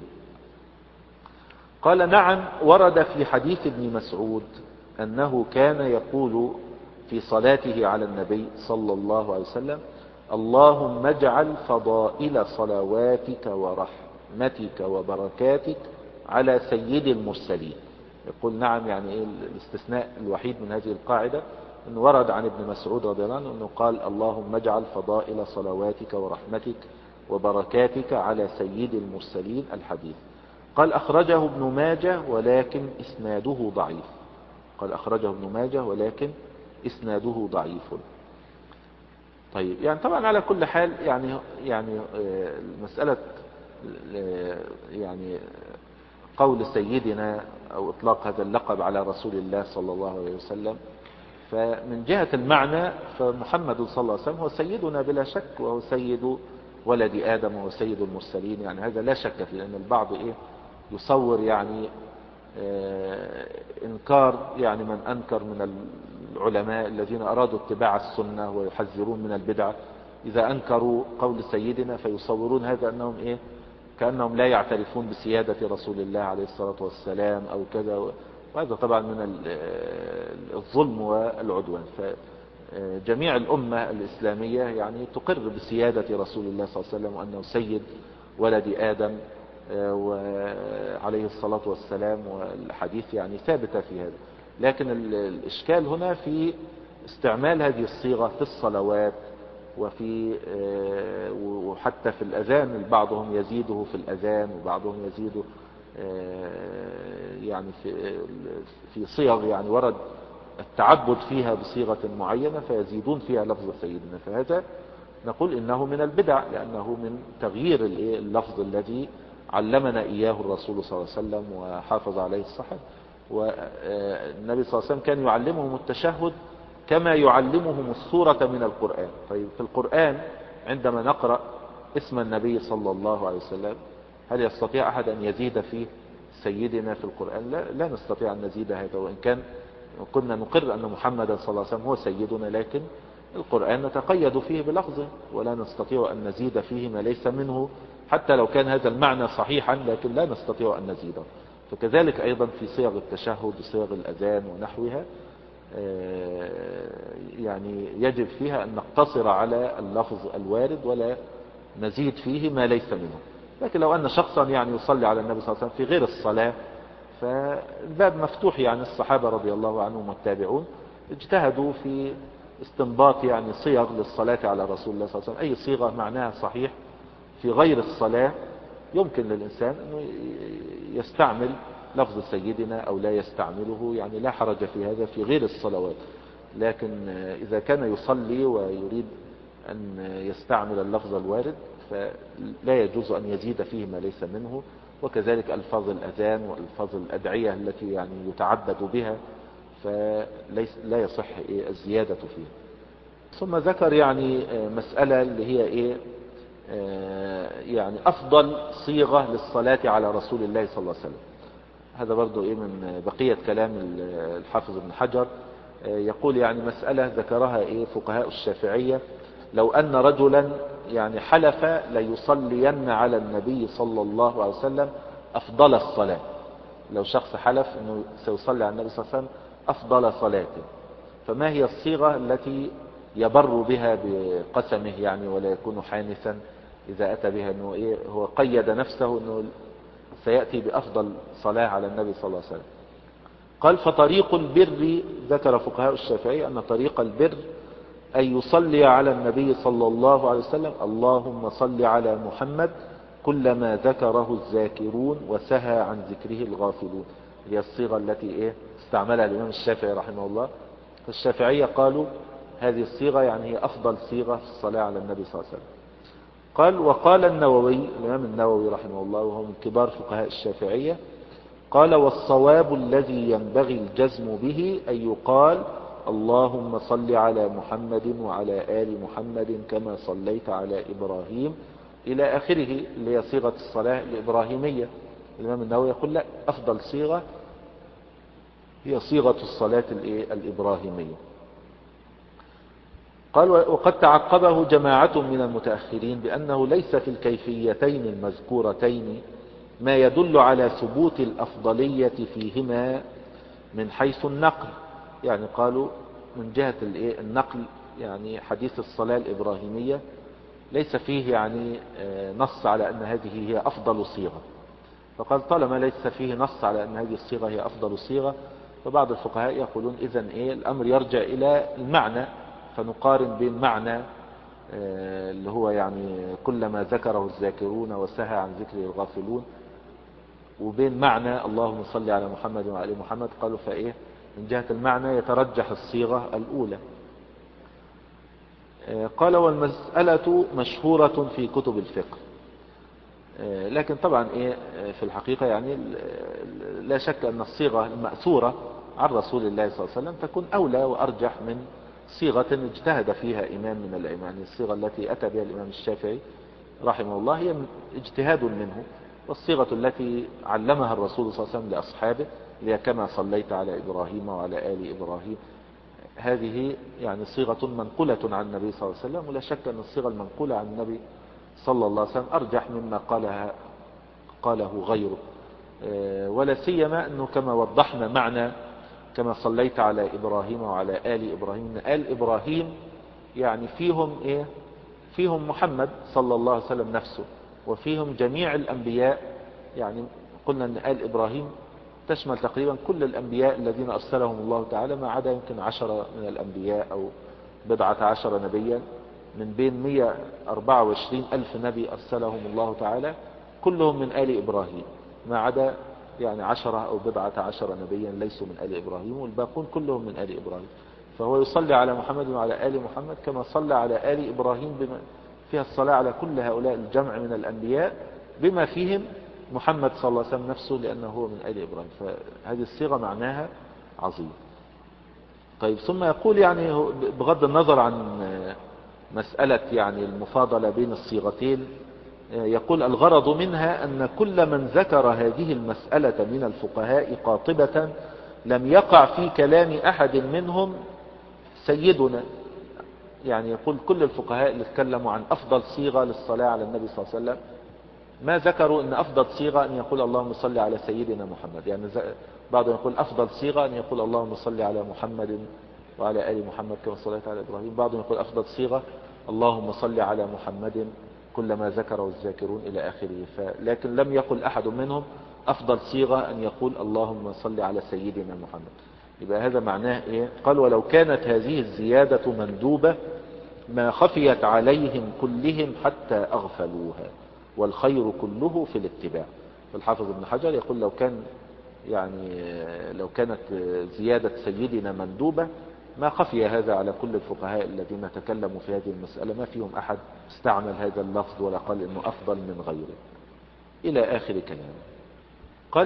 قال نعم ورد في حديث ابن مسعود أنه كان يقول في صلاته على النبي صلى الله عليه وسلم اللهم اجعل فضائل صلواتك ورحمتك وبركاتك على سيد المرسلين. يقول نعم، يعني إيه الاستثناء الوحيد من هذه القاعدة أنه ورد عن ابن مسعود رضي الله عنه أنه قال اللهم اجعل فضائل صلواتك ورحمتك وبركاتك على سيد المرسلين الحديث. قال أخرجه ابن ماجه ولكن إسناده ضعيف. قال أخرجه ابن ماجه ولكن إسناده ضعيف. طيب يعني طبعا على كل حال يعني مسألة يعني قول سيدنا أو إطلاق هذا اللقب على رسول الله صلى الله عليه وسلم، فمن جهة المعنى فمحمد صلى الله عليه وسلم هو سيدنا بلا شك، وهو سيد ولد آدم وهو سيد المرسلين، يعني هذا لا شك فيه. لأن البعض يصور يعني إنكار يعني من أنكر من العلماء الذين أرادوا اتباع السنة ويحذرون من البدعة، إذا أنكروا قول سيدنا فيصورون هذا أنهم كأنهم لا يعترفون بسيادة رسول الله عليه الصلاة والسلام أو كذا، وهذا طبعا من الظلم والعدوان. فجميع الأمة الإسلامية يعني تقر بسيادة رسول الله صلى الله عليه وسلم وأنه سيد ولد آدم وعليه الصلاة والسلام، والحديث يعني ثابتة في هذا. لكن الإشكال هنا في استعمال هذه الصيغة في الصلوات وحتى في الأذان. بعضهم يزيده في الأذان وبعضهم يزيده يعني في صيغ يعني ورد التعبد فيها بصيغة معينة فيزيدون فيها لفظ سيدنا، فهذا نقول إنه من البدع، لأنه من تغيير اللفظ الذي علمنا إياه الرسول صلى الله عليه وسلم وحافظ عليه الصحابة. والنبي صلى الله عليه وسلم كان يعلمهم التشهد كما يعلمهم السورة من القرآن. طيب في القرآن عندما نقرأ اسم النبي صلى الله عليه وسلم هل يستطيع أحد أن يزيد فيه سيدنا في القرآن؟ لا نستطيع أن نزيد هذا، وإن كان كنا نقر أن محمد صلى الله عليه وسلم هو سيدنا، لكن القرآن نتقيد فيه بلفظه ولا نستطيع أن نزيد فيه ما ليس منه، حتى لو كان هذا المعنى صحيحا لكن لا نستطيع أن نزيده. فكذلك أيضا في صيغ التشهد وصيغ الأذان ونحوها يعني يجب فيها أن نقتصر على اللفظ الوارد ولا نزيد فيه ما ليس منه. لكن لو أن شخصا يعني يصلي على النبي صلى الله عليه وسلم في غير الصلاة فالباب مفتوح، يعني الصحابة رضي الله عنهم والتابعون اجتهدوا في استنباط يعني صيغ للصلاة على رسول الله صلى الله عليه وسلم. أي صيغة معناها صحيح في غير الصلاة يمكن للإنسان أنه يستعمل لفظ سيدنا أو لا يستعمله، يعني لا حرج في هذا في غير الصلوات. لكن إذا كان يصلي ويريد أن يستعمل اللفظ الوارد فلا يجوز أن يزيد فيه ما ليس منه. وكذلك ألفاظ الأذان وألفاظ الأدعية التي يعني يتعبد بها فلا يصح الزيادة فيها. ثم ذكر يعني مسألة اللي هي يعني أفضل صيغة للصلاة على رسول الله صلى الله عليه وسلم. هذا برضو من بقية كلام الحافظ ابن حجر. يقول يعني مسألة ذكرها فقهاء الشافعية: لو أن رجلا يعني حلف ليصلين على النبي صلى الله عليه وسلم أفضل الصلاة. لو شخص حلف أنه سيصلي على النبي صلى الله عليه وسلم أفضل صلاته، فما هي الصيغة التي يبر بها بقسمه يعني ولا يكون حانثا إذا أتى بها؟ أنه هو قيد نفسه أنه سيأتي بأفضل صلاة على النبي صلى الله عليه وسلم. قال فطريق البر، ذكر فقهاء الشافعية أن طريق البر أن يصلي على النبي صلى الله عليه وسلم اللهم صل على محمد كلما ذكره الذاكرون وسهى عن ذكره الغافلون. هي الصيغة التي استعملها الإمام الشافعي رحمه الله. فالشافعية قالوا هذه الصيغة يعني هي أفضل صيغة في الصلاة على النبي صلى الله عليه وسلم. قال وقال النووي، الإمام النووي رحمه الله وهو من كبار فقهاء الشافعية، قال والصواب الذي ينبغي الجزم به أن يقال اللهم صل على محمد وعلى آل محمد كما صليت على إبراهيم إلى آخره، اللي هي صيغة الصلاة الإبراهيمية. الإمام النووي يقول لا، أفضل صيغة هي صيغة الصلاة الإبراهيمية. قال وقد تعقبه جماعة من المتأخرين بأنه ليس في الكيفيتين المذكورتين ما يدل على ثبوت الأفضلية فيهما من حيث النقل. يعني قالوا من جهة النقل يعني حديث الصلاة الإبراهيمية ليس فيه يعني نص على أن هذه هي أفضل صيغة. فقال طالما ليس فيه نص على أن هذه الصيغة هي أفضل صيغة، فبعض الفقهاء يقولون إذن الأمر يرجع إلى المعنى، فنقارن بين معنى اللي هو يعني كلما ذكره الذاكرون وسهى عن ذكره الغافلون، وبين معنى اللهم صل على محمد وعلى محمد. قالوا من جهة المعنى يترجح الصيغة الأولى. قال والمسألة مشهورة في كتب الفقه، لكن طبعا في الحقيقة يعني لا شك أن الصيغة المأثورة عن رسول الله صلى الله عليه وسلم تكون أولى وأرجح من صيغة اجتهد فيها إمام من الأئمة. يعني الصيغة التي أتى بها الإمام الشافعي رحمه الله هي اجتهاد منه، والصيغة التي علمها الرسول صلى الله عليه وسلم لأصحابه هي كما صليت على إبراهيم وعلى آل إبراهيم، هذه يعني صيغة منقولة عن النبي صلى الله عليه وسلم، ولا شك أن الصيغة المنقولة عن النبي صلى الله عليه وسلم أرجح مما قاله غيره. ولا سيما أنه كما وضحنا معنى كما صليت على إبراهيم وعلى آل إبراهيم، آل إبراهيم يعني فيهم محمد صلى الله عليه وسلم نفسه، وفيهم جميع الأنبياء. يعني قلنا أن آل إبراهيم تشمل تقريبا كل الأنبياء الذين أرسلهم الله تعالى، ما عدا يمكن 10 من الأنبياء أو 17 نبيا من بين 124 ألف نبي أرسلهم الله تعالى، كلهم من آل إبراهيم، ما عدا يعني 10 أو 17 نبيا ليسوا من آل إبراهيم، والباقون كلهم من آل إبراهيم. فهو يصلي على محمد وعلى آل محمد كما صلى على آل إبراهيم، بما فيها الصلاة على كل هؤلاء الجمع من الأنبياء بما فيهم محمد صلى الله عليه وسلم نفسه، لأنه هو من آل إبراهيم. فهذه الصيغة معناها عظيم. طيب ثم يقول يعني بغض النظر عن مسألة يعني المفاضلة بين الصيغتين، يقول الغرض منها أن كل من ذكر هذه المسألة من الفقهاء قاطبة لم يقع في كلام أحد منهم سيدنا. يعني يقول كل الفقهاء اللي اتكلموا عن أفضل صيغة للصلاة على النبي صلى الله عليه وسلم ما ذكروا أن أفضل صيغة أن يقول اللهم صل على سيدنا محمد. يعني بعضهم يقول أفضل صيغة أن يقول اللهم صل على محمد وعلى آل محمد كما صليت على إبراهيم. بعضهم يقول أفضل صيغة اللهم صل على محمد كلما ذكره الذاكرون إلى آخره. لكن لم يقل أحد منهم أفضل صيغة أن يقول اللهم صل على سيدنا محمد. يبقى هذا معناه قال ولو كانت هذه الزيادة مندوبة ما خفيت عليهم كلهم حتى أغفلوها، والخير كله في الاتباع. فالحافظ ابن حجر يقول لو كانت زيادة سيدنا مندوبة ما خفي هذا على كل الفقهاء الذين تكلموا في هذه المسألة، ما فيهم أحد استعمل هذا اللفظ ولا قال إنه أفضل من غيره إلى آخر كلام. قال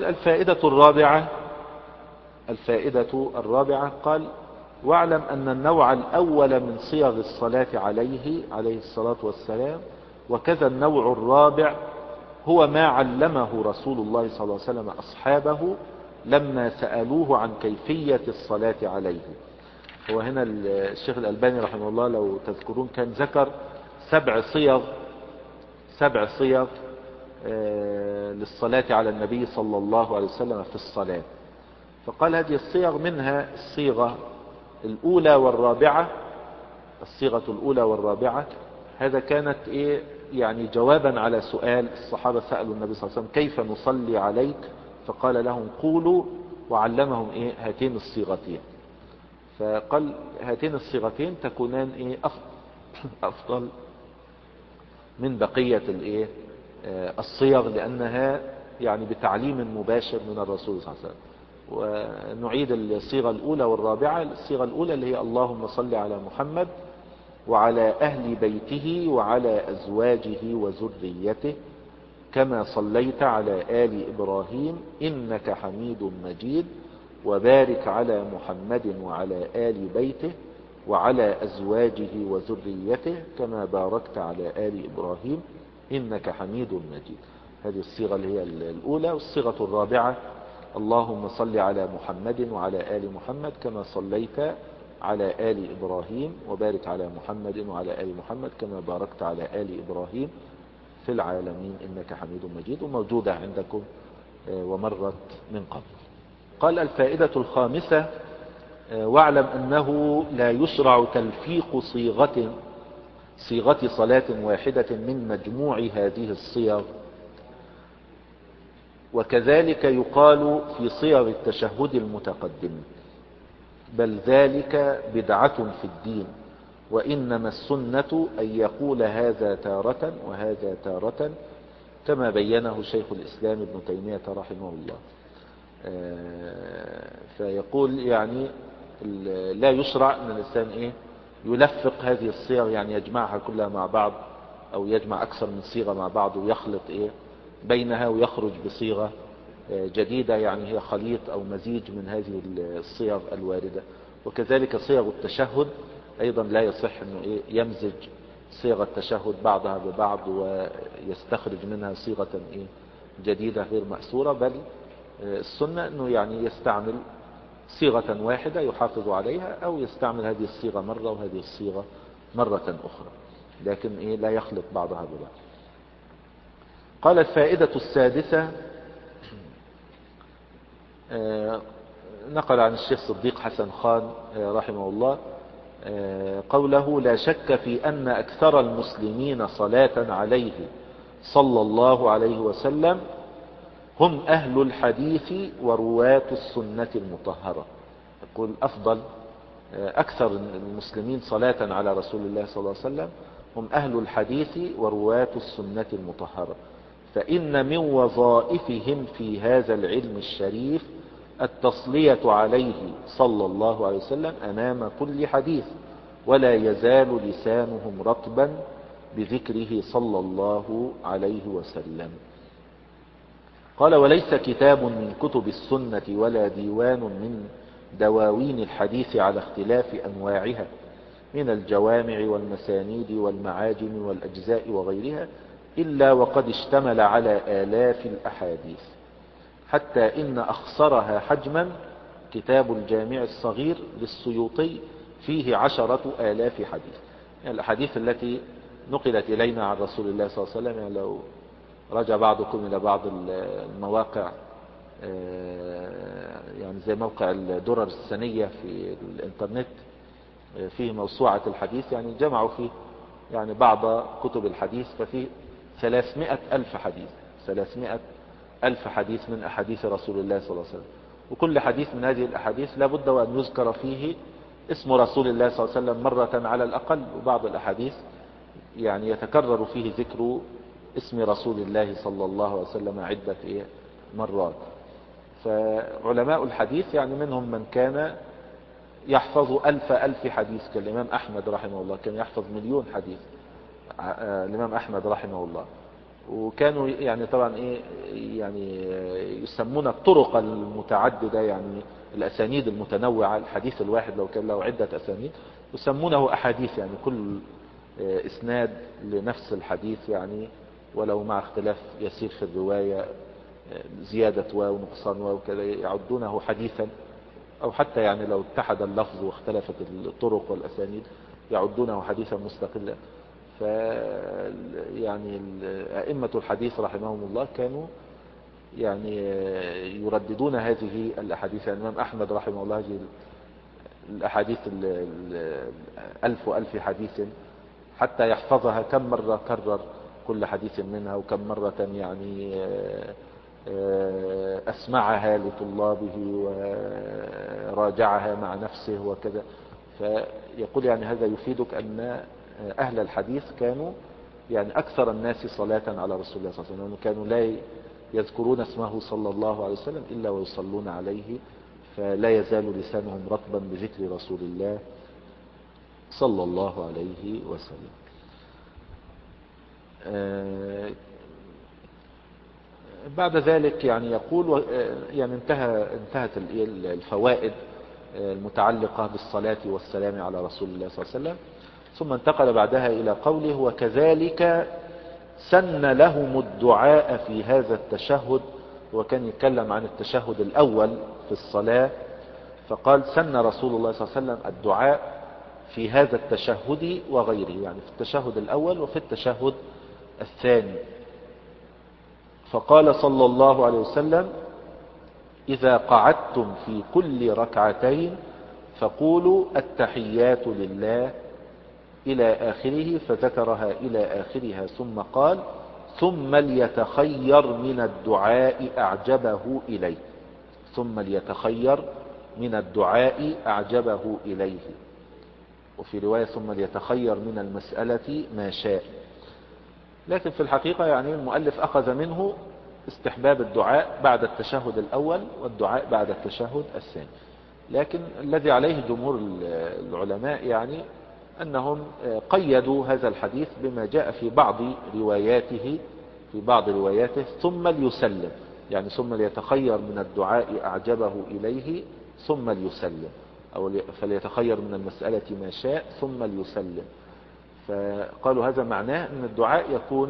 الفائدة الرابعة قال واعلم أن النوع الأول من صيغ الصلاة عليه الصلاة والسلام وكذا النوع الرابع هو ما علمه رسول الله صلى الله عليه وسلم أصحابه لما سألوه عن كيفية الصلاة عليه. هو هنا الشيخ الألباني رحمه الله لو تذكرون كان ذكر 7 صيغ للصلاة على النبي صلى الله عليه وسلم في الصلاة. فقال هذه الصيغ منها الصيغة الأولى والرابعة. الصيغة الأولى والرابعة هذا كانت يعني جوابا على سؤال الصحابة سألوا النبي صلى الله عليه وسلم كيف نصلي عليك، فقال لهم قولوا، وعلمهم هاتين الصيغتين. فقال هاتين الصيغتين تكونان أفضل من بقية الصيغ، لأنها يعني بتعليم مباشر من الرسول صلى الله عليه وسلم. ونعيد الصيغة الأولى والرابعة. الصيغة الأولى اللي هي اللهم صل على محمد وعلى أهل بيته وعلى أزواجه وذريته كما صليت على آل إبراهيم إنك حميد مجيد وبارك على محمد وعلى آل بيته وعلى أزواجه وذريته كما باركت على آل إبراهيم إنك حميد مجيد. هذه الصيغة اللي هي الأولى. والصيغة الرابعة اللهم صل على محمد وعلى آل محمد كما صليت على آل إبراهيم وبارك على محمد وعلى آل محمد كما باركت على آل إبراهيم في العالمين إنك حميد مجيد، وموجودة عندكم ومرت من قبل. قال الفائدة الخامسة واعلم أنه لا يشرع تلفيق صيغة صلاة واحدة من مجموع هذه الصيغ وكذلك يقال في صيغ التشهد المتقدم، بل ذلك بدعة في الدين، وإنما السنة أن يقول هذا تارة وهذا تارة، كما بينه شيخ الإسلام ابن تيمية رحمه الله. فيقول يعني لا يشرع أن الإنسان يلفق هذه الصيغ، يعني يجمعها كلها مع بعض، أو يجمع أكثر من صيغة مع بعض ويخلط بينها ويخرج بصيغة جديدة، يعني هي خليط أو مزيج من هذه الصيغ الواردة. وكذلك صيغ التشهد أيضا لا يصح أنه يمزج صيغ التشهد بعضها ببعض ويستخرج منها صيغة جديدة غير مأسورة، بل السنة أنه يعني يستعمل صيغة واحدة يحافظ عليها، أو يستعمل هذه الصيغة مرة وهذه الصيغة مرة أخرى، لكن لا يخلط بعضها ببعض. قال الفائدة السادسة، نقل عن الشيخ صديق حسن خان رحمه الله قوله: لا شك في أن أكثر المسلمين صلاة عليه صلى الله عليه وسلم هم أهل الحديث ورواة السنة المطهرة. يقول أفضل أكثر المسلمين صلاة على رسول الله صلى الله عليه وسلم هم أهل الحديث ورواة السنة المطهرة، فإن من وظائفهم في هذا العلم الشريف التصلية عليه صلى الله عليه وسلم أمام كل حديث، ولا يزال لسانهم رطبا بذكره صلى الله عليه وسلم. قال: وليس كتاب من كتب السنة ولا ديوان من دواوين الحديث على اختلاف أنواعها من الجوامع والمسانيد والمعاجم والأجزاء وغيرها إلا وقد اشتمل على آلاف الأحاديث، حتى إن أخصرها حجما كتاب الجامع الصغير للسيوطي فيه 10,000 حديث. يعني الأحاديث التي نقلت إلينا عن رسول الله صلى الله عليه وسلم، يعني لو رجع بعضكم إلى بعض المواقع، يعني زي موقع الدرر السنية في الانترنت، فيه موسوعة الحديث، يعني جمعوا فيه يعني بعض كتب الحديث، ففيه 300,000 حديث، 300,000 حديث من أحاديث رسول الله صلى الله عليه وسلم. وكل حديث من هذه الأحاديث لابد وأن يذكر فيه اسم رسول الله صلى الله عليه وسلم مرة على الأقل، وبعض الأحاديث يعني يتكرر فيه ذكر اسم رسول الله صلى الله عليه وسلم عدة مرات. فعلماء الحديث يعني منهم من كان يحفظ 1000 حديث، كالإمام أحمد رحمه الله كان يحفظ 1,000,000 حديث، الإمام أحمد رحمه الله. وكانوا يعني طبعا يعني يسمون الطرق المتعددة، يعني الأسانيد المتنوعة، الحديث الواحد لو كان له عدة أسانيد يسمونه أحاديث، يعني كل إسناد لنفس الحديث، يعني ولو مع اختلاف يسير في الرواية، زيادة واو نقصان واو كذا، يعدونه حديثا، أو حتى يعني لو اتحد اللفظ واختلفت الطرق والأسانيد يعدونه حديثا مستقلا. ف يعني أئمة الحديث رحمهم الله كانوا يعني يرددون هذه الأحاديث. يعني الإمام أحمد رحمه الله هذه الأحاديث 1000 حديث حتى يحفظها كم مرة كرر كل حديث منها، وكم مرة يعني أسمعها لطلابه وراجعها مع نفسه وكذا. فيقول يعني هذا يفيدك أن أهل الحديث كانوا يعني أكثر الناس صلاة على رسول الله صلى الله عليه وسلم، كانوا لا يذكرون اسمه صلى الله عليه وسلم إلا ويصلون عليه، فلا يزال لسانهم رطبا بذكر رسول الله صلى الله عليه وسلم. بعد ذلك يعني يقول يعني انتهت الفوائد المتعلقة بالصلاة والسلام على رسول الله صلى الله عليه وسلم، ثم انتقل بعدها إلى قوله: وكذلك سن لهم الدعاء في هذا التشهد. وكان يتكلم عن التشهد الأول في الصلاة، فقال: سن رسول الله صلى الله عليه وسلم الدعاء في هذا التشهد وغيره، يعني في التشهد الأول وفي التشهد الثاني. فقال صلى الله عليه وسلم: إذا قعدتم في كل ركعتين فقولوا التحيات لله إلى آخره، فذكرها إلى آخرها، ثم قال: ثم ليتخير من الدعاء أعجبه إليه. ثم ليتخير من الدعاء أعجبه إليه. وفي رواية ثم ليتخير من المسألة ما شاء. لكن في الحقيقة يعني المؤلف أخذ منه استحباب الدعاء بعد التشهد الأول والدعاء بعد التشهد الثاني. لكن الذي عليه جمهور العلماء يعني أنهم قيدوا هذا الحديث بما جاء في بعض رواياته ثم ليسلم، يعني ثم ليتخير من الدعاء أعجبه إليه ثم ليسلم، أو فليتخير من المسألة ما شاء ثم ليسلم. فقالوا هذا معناه أن الدعاء يكون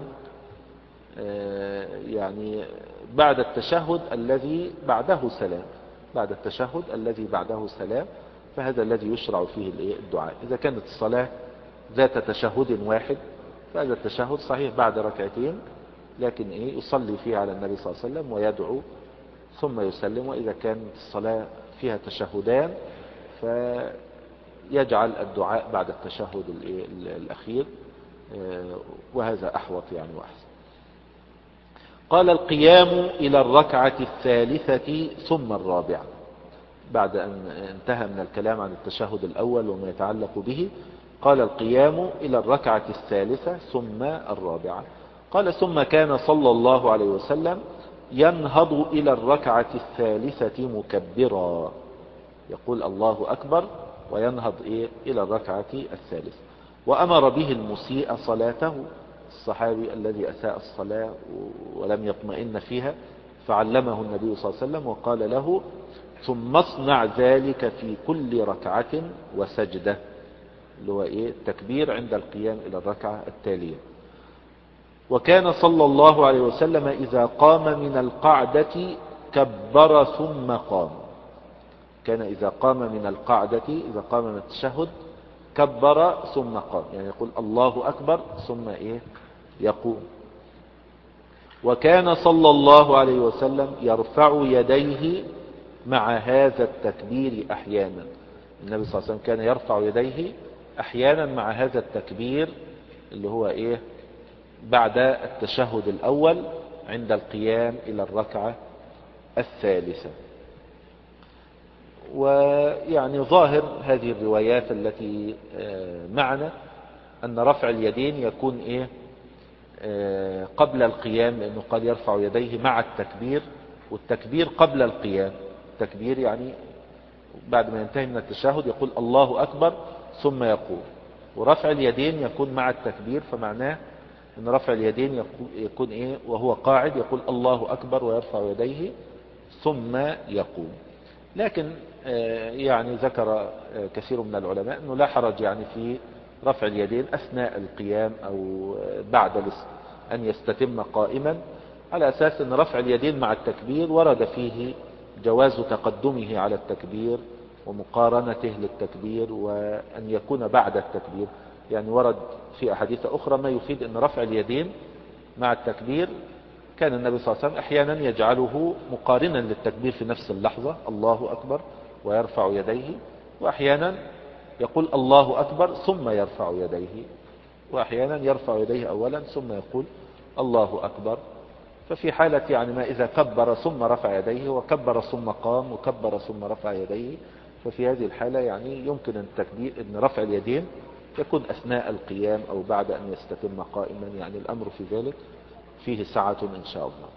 يعني بعد التشهد الذي بعده سلام، بعد التشهد الذي بعده سلام، فهذا الذي يشرع فيه الدعاء. إذا كانت الصلاة ذات تشهد واحد فهذا التشهد صحيح بعد ركعتين، لكن يصلي فيه على النبي صلى الله عليه وسلم ويدعو ثم يسلم. وإذا كانت الصلاة فيها تشهدان فيجعل الدعاء بعد التشهد الأخير، وهذا أحوط يعني وأحسن. قال القيام إلى الركعة الثالثة ثم الرابعة. بعد أن انتهى من الكلام عن التشهد الأول وما يتعلق به، قال القيام إلى الركعة الثالثة ثم الرابعة. قال ثم كان صلى الله عليه وسلم ينهض إلى الركعة الثالثة مكبرا، يقول الله أكبر وينهض إلى الركعة الثالثة. وأمر به المسيء صلاته، الصحابي الذي أساء الصلاة ولم يطمئن فيها، فعلمه النبي صلى الله عليه وسلم وقال له ثم اصنع ذلك في كل ركعة وسجدة، اللي هو التكبير عند القيام إلى الركعة التالية. وكان صلى الله عليه وسلم إذا قام من القعدة كبر ثم قام. كان إذا قام من القعدة، إذا قام من التشهد كبر ثم قام، يعني يقول الله أكبر ثم يقوم. وكان صلى الله عليه وسلم يرفع يديه مع هذا التكبير أحيانا. النبي صلى الله عليه وسلم كان يرفع يديه أحيانا مع هذا التكبير اللي هو بعد التشهد الأول عند القيام إلى الركعة الثالثة. ويعني ظاهر هذه الروايات التي معنا أن رفع اليدين يكون قبل القيام، لأنه قال يرفع يديه مع التكبير، والتكبير قبل القيام. التكبير يعني بعد ما ينتهي من التشهد يقول الله أكبر ثم يقول. ورفع اليدين يكون مع التكبير، فمعناه أن رفع اليدين يكون وهو قاعد يقول الله أكبر ويرفع يديه ثم يقوم. لكن يعني ذكر كثير من العلماء أنه لا حرج يعني في رفع اليدين أثناء القيام أو بعد أن يستتم قائما، على أساس أن رفع اليدين مع التكبير ورد فيه جواز تقدمه على التكبير ومقارنته للتكبير، وأن يكون بعد التكبير. يعني ورد في أحاديث أخرى ما يفيد أن رفع اليدين مع التكبير كان النبي صلى الله عليه وسلم أحيانا يجعله مقارنا للتكبير في نفس اللحظة، الله أكبر ويرفع يديه، وأحيانا يقول الله أكبر ثم يرفع يديه، وأحيانا يرفع يديه أولا ثم يقول الله أكبر. ففي حالة يعني ما إذا كبر ثم رفع يديه وكبر ثم قام وكبر ثم رفع يديه، ففي هذه الحالة يعني يمكن أن رفع اليدين يكون أثناء القيام أو بعد أن يستتم قائما، يعني الأمر في ذلك فيه سعة إن شاء الله.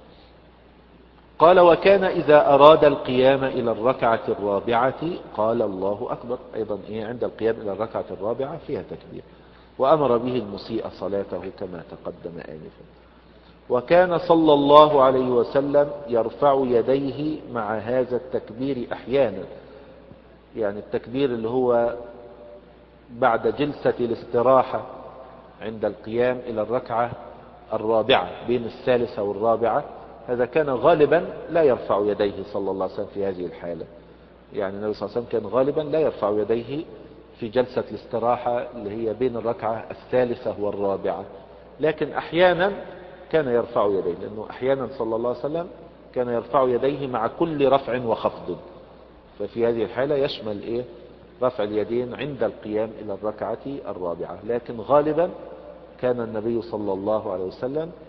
قال وكان إذا أراد القيام إلى الركعة الرابعة قال الله أكبر، أيضا عند القيام إلى الركعة الرابعة فيها تكبير. وأمر به المسيء صلاته كما تقدم آنفا. وكان صلى الله عليه وسلم يرفع يديه مع هذا التكبير أحيانا، يعني التكبير اللي هو بعد جلسة الاستراحة عند القيام إلى الركعة الرابعة بين الثالثة والرابعة، هذا كان غالبا لا يرفع يديه صلى الله عليه وسلم في هذه الحالة. يعني النبي صلى الله عليه وسلم كان غالبا لا يرفع يديه في جلسة الاستراحة اللي هي بين الركعة الثالثة والرابعة، لكن أحيانا كان يرفع يديه، لأنه أحيانا صلى الله عليه وسلم كان يرفع يديه مع كل رفع وخفض، ففي هذه الحالة يشمل رفع اليدين عند القيام إلى الركعة الرابعة. لكن غالبا كان النبي صلى الله عليه وسلم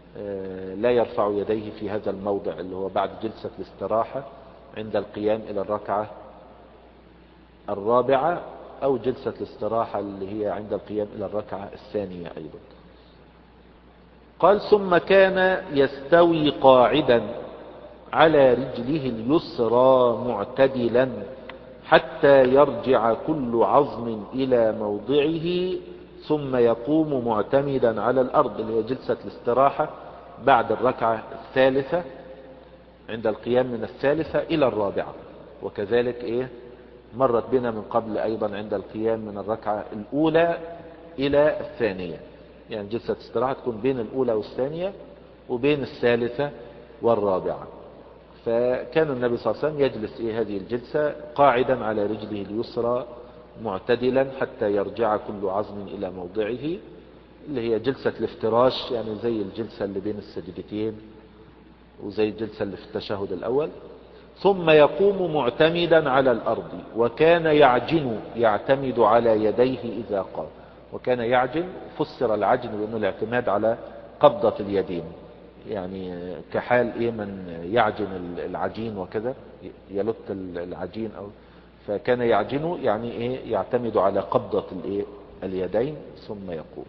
لا يرفع يديه في هذا الموضع اللي هو بعد جلسة الاستراحة عند القيام إلى الركعة الرابعة، أو جلسة الاستراحة اللي هي عند القيام إلى الركعة الثانية أيضا. قال ثم كان يستوي قاعدا على رجله اليسرى معتدلا حتى يرجع كل عظم إلى موضعه، ثم يقوم معتمدا على الأرض، اللي هي جلسة الاستراحة بعد الركعة الثالثة عند القيام من الثالثة إلى الرابعة. وكذلك مرت بنا من قبل أيضا عند القيام من الركعة الأولى إلى الثانية، يعني جلسة استراحة تكون بين الأولى والثانية وبين الثالثة والرابعة. فكان النبي صلى الله عليه وسلم يجلس هذه الجلسة قاعدا على رجله اليسرى معتدلا حتى يرجع كل عظم إلى موضعه، اللي هي جلسة الافتراش، يعني زي الجلسة اللي بين السجدتين وزي الجلسة اللي في التشهد الأول. ثم يقوم معتمدا على الأرض، وكان يعجن يعتمد على يديه إذا قام. وكان يعجن، فسر العجن بأنه الاعتماد على قبضة اليدين، يعني كحال من يعجن العجين وكذا يلت العجين فكان يعجن يعني يعتمد على قبضة اليدين ثم يقوم.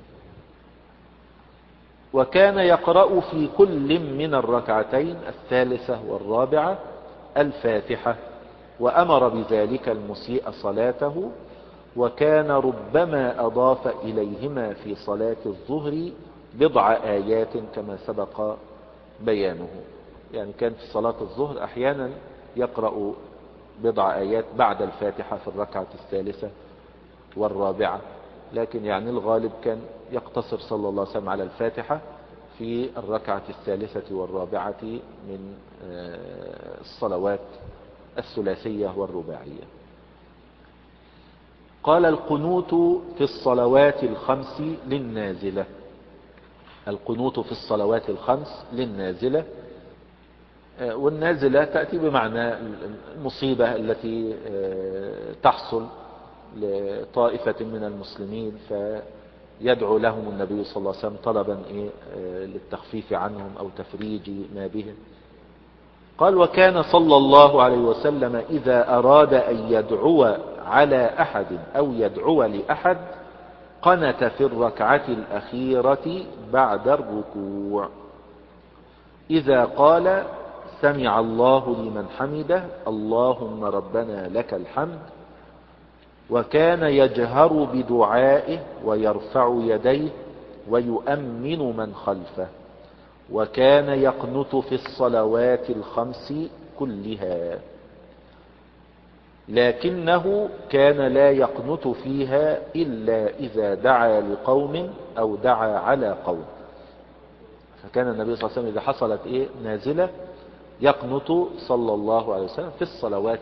وكان يقرأ في كل من الركعتين الثالثة والرابعة الفاتحة، وأمر بذلك المسيء صلاته. وكان ربما أضاف إليهما في صلاة الظهر بضع آيات كما سبق بيانه، يعني كان في صلاة الظهر أحيانا يقرأ بضع آيات بعد الفاتحة في الركعة الثالثة والرابعة، لكن يعني الغالب كان يقتصر صلى الله عليه وسلم على الفاتحة في الركعة الثالثة والرابعة من الصلوات الثلاثية والرباعية. قال القنوت في الصلوات الخمس للنازلة. القنوت في الصلوات الخمس للنازلة، والنازلة تأتي بمعنى المصيبة التي تحصل لطائفة من المسلمين فيدعو لهم النبي صلى الله عليه وسلم طلبا للتخفيف عنهم أو تفريج ما بهم. قال وكان صلى الله عليه وسلم إذا أراد أن يدعو على أحد أو يدعو لأحد قنت في الركعة الأخيرة بعد الركوع إذا قال سمع الله لمن حمده اللهم ربنا لك الحمد، وكان يجهر بدعائه ويرفع يديه ويؤمن من خلفه. وكان يقنت في الصلوات الخمس كلها، لكنه كان لا يقنت فيها إلا إذا دعا لقوم أو دعا على قوم. فكان النبي صلى الله عليه وسلم إذا حصلت نازلة يقنت صلى الله عليه وسلم في الصلوات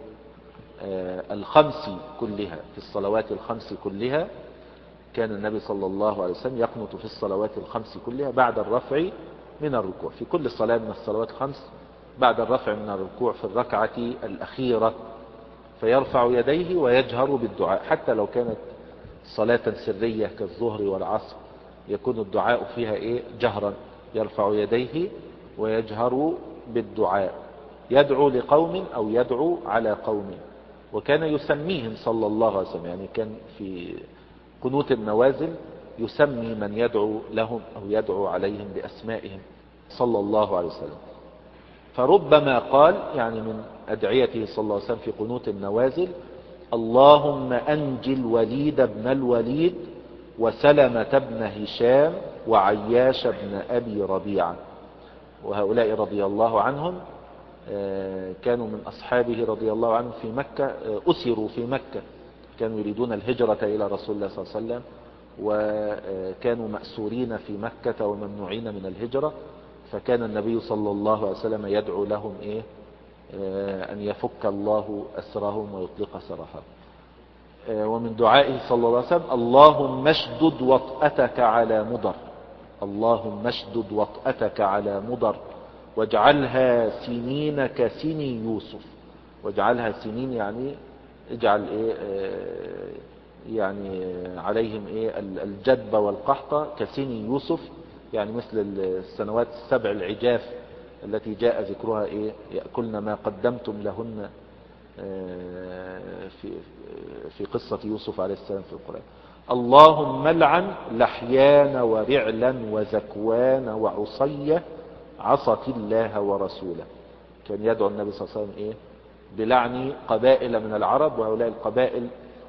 الخمس كلها. في الصلوات الخمس كلها كان النبي صلى الله عليه وسلم يقنت في الصلوات الخمس كلها بعد الرفع من الركوع، في كل صلاة من الصلوات الخمس بعد الرفع من الركوع في الركعة الأخيرة، فيرفع يديه ويجهر بالدعاء. حتى لو كانت صلاة سرية كالظهر والعصر يكون الدعاء فيها جهرا، يرفع يديه ويجهر بالدعاء، يدعو لقوم أو يدعو على قوم. وكان يسميهم صلى الله عليه وسلم، يعني كان في قنوت النوازل يسمي من يدعو لهم أو يدعو عليهم بأسمائهم صلى الله عليه وسلم. فربما قال يعني من أدعيته صلى الله عليه وسلم في قنوت النوازل اللهم أنجي الوليد بن الوليد وسلمة بن هشام وعياش بن أبي ربيعة. وهؤلاء رضي الله عنهم كانوا من أصحابه رضي الله عنهم في مكة، أسروا في مكة، كانوا يريدون الهجرة إلى رسول الله صلى الله عليه وسلم، وكانوا مأسورين في مكة وممنوعين من الهجرة، فكان النبي صلى الله عليه وسلم يدعو لهم أن يفك الله أسرهم ويطلق سراحهم. ومن دعائه صلى الله عليه وسلم اللهم اشدد وطأتك على مضر، اللهم اشدد وطأتك على مضر واجعلها سنين كسني يوسف. واجعلها سنين يعني اجعل يعني عليهم الجدب والقحط كسني يوسف، يعني مثل السنوات السبع العجاف التي جاء ذكرها يأكلن ما قدمتم لهن في قصة يوسف عليه السلام في القرآن. اللهم لعن لحيان ورعلا وزكوان وعصية عصت الله ورسوله. كان يدعو النبي صلى الله عليه وسلم بلعن قبائل من العرب، وهؤلاء القبائل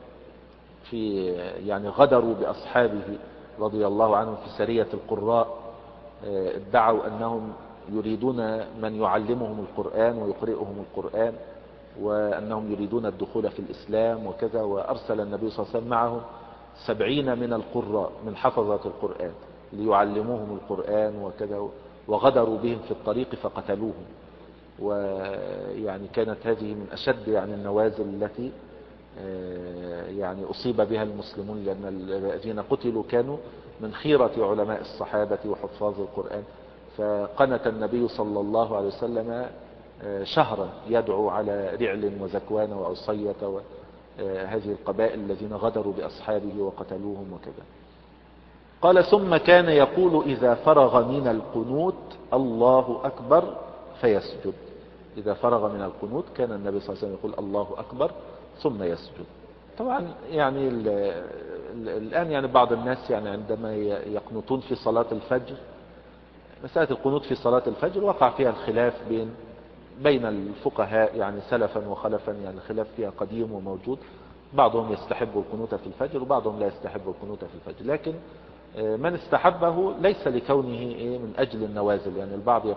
يعني غدروا بأصحابه رضي الله عنهم في سرية القراء. ادعوا أنهم يريدون من يعلمهم القرآن ويقرئهم القرآن، وأنهم يريدون الدخول في الإسلام وكذا. وأرسل النبي صلى الله عليه وسلم معهم 70 من القراء من حفظة القرآن ليعلموهم القرآن وكذا، وغدروا بهم في الطريق فقتلوهم. ويعني كانت هذه من أشد يعني النوازل التي يعني أصيب بها المسلمون، لأن الذين قتلوا كانوا من خيرة علماء الصحابة وحفاظ القرآن. فقنت النبي صلى الله عليه وسلم شهرا يدعو على رعل وزكوان وعصية وهذه القبائل الذين غدروا بأصحابه وقتلوهم وكذا. قال ثم كان يقول إذا فرغ من القنوت الله أكبر فيسجد. إذا فرغ من القنوت كان النبي صلى الله عليه وسلم يقول الله أكبر ثم يسجد. طبعا يعني الآن يعني بعض الناس يعني عندما يقنطون في صلاة الفجر، مسألة القنوت في صلاة الفجر وقع فيها الخلاف بين الفقهاء يعني سلفا وخلفا، يعني الخلاف فيها قديم وموجود. بعضهم يستحب القنوت في الفجر وبعضهم لا يستحب القنوت في الفجر، لكن من استحبه ليس لكونه من أجل النوازل. يعني البعض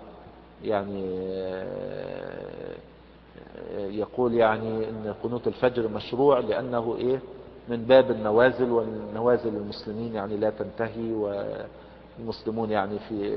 يقول يعني ان قنوت الفجر مشروع لأنه من باب النوازل، والنوازل المسلمين يعني لا تنتهي، والمسلمون يعني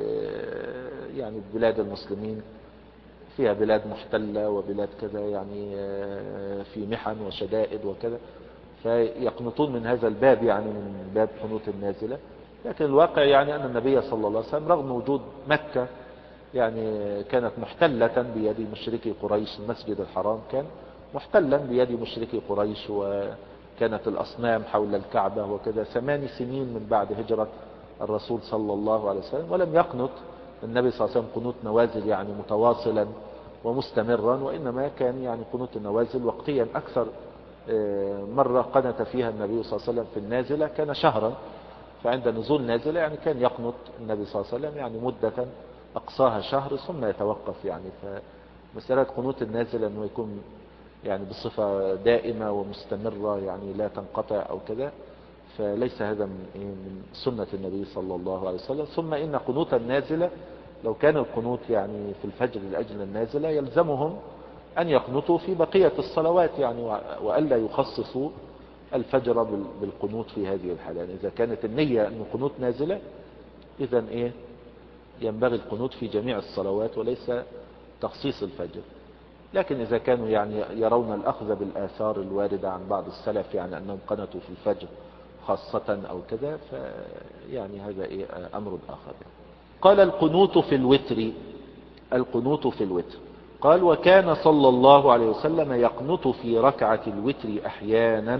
يعني بلاد المسلمين فيها بلاد محتلة وبلاد كذا يعني في محن وشدائد وكذا، فيقنطون من هذا الباب يعني من باب قنوت النازلة. لكن الواقع يعني أن النبي صلى الله عليه وسلم رغم وجود مكة يعني كانت محتلة بيد مشركي قريش، المسجد الحرام كان محتلا بيد مشركي قريش، وكانت الأصنام حول الكعبة وكذا 8 سنين من بعد هجرة الرسول صلى الله عليه وسلم، ولم يقنط النبي صلى الله عليه وسلم قنوت نوازل يعني متواصلا ومستمرا، وإنما كان يعني قنوت النوازل وقتيا. أكثر مرة قنت فيها النبي صلى الله عليه وسلم في النازلة كان شهرا، فعند نزول نازلة يعني كان يقنط النبي صلى الله عليه وسلم يعني مدة أقصاها شهر ثم يتوقف. يعني فمسألة قنوت النازلة أنه يكون يعني بصفة دائمة ومستمرة يعني لا تنقطع أو كذا، فليس هذا من سنة النبي صلى الله عليه وسلم. ثم إن قنوت النازلة لو كان القنوت يعني في الفجر لأجل النازلة يلزمهم أن يقنطوا في بقية الصلوات يعني، وألا يخصصوا الفجر بالقنوت في هذه الحالة. يعني إذا كانت النية أن قنوت نازلة إذن ينبغي القنوت في جميع الصلوات وليس تخصيص الفجر. لكن إذا كانوا يعني يرون الأخذ بالآثار الواردة عن بعض السلف يعني أنهم قنطوا في الفجر خاصة أو كذا، فيعني هذا أمر آخر. قال القنوت في الوتر. القنوت في الوتر. قال وكان صلى الله عليه وسلم يقنط في ركعة الوتر أحيانا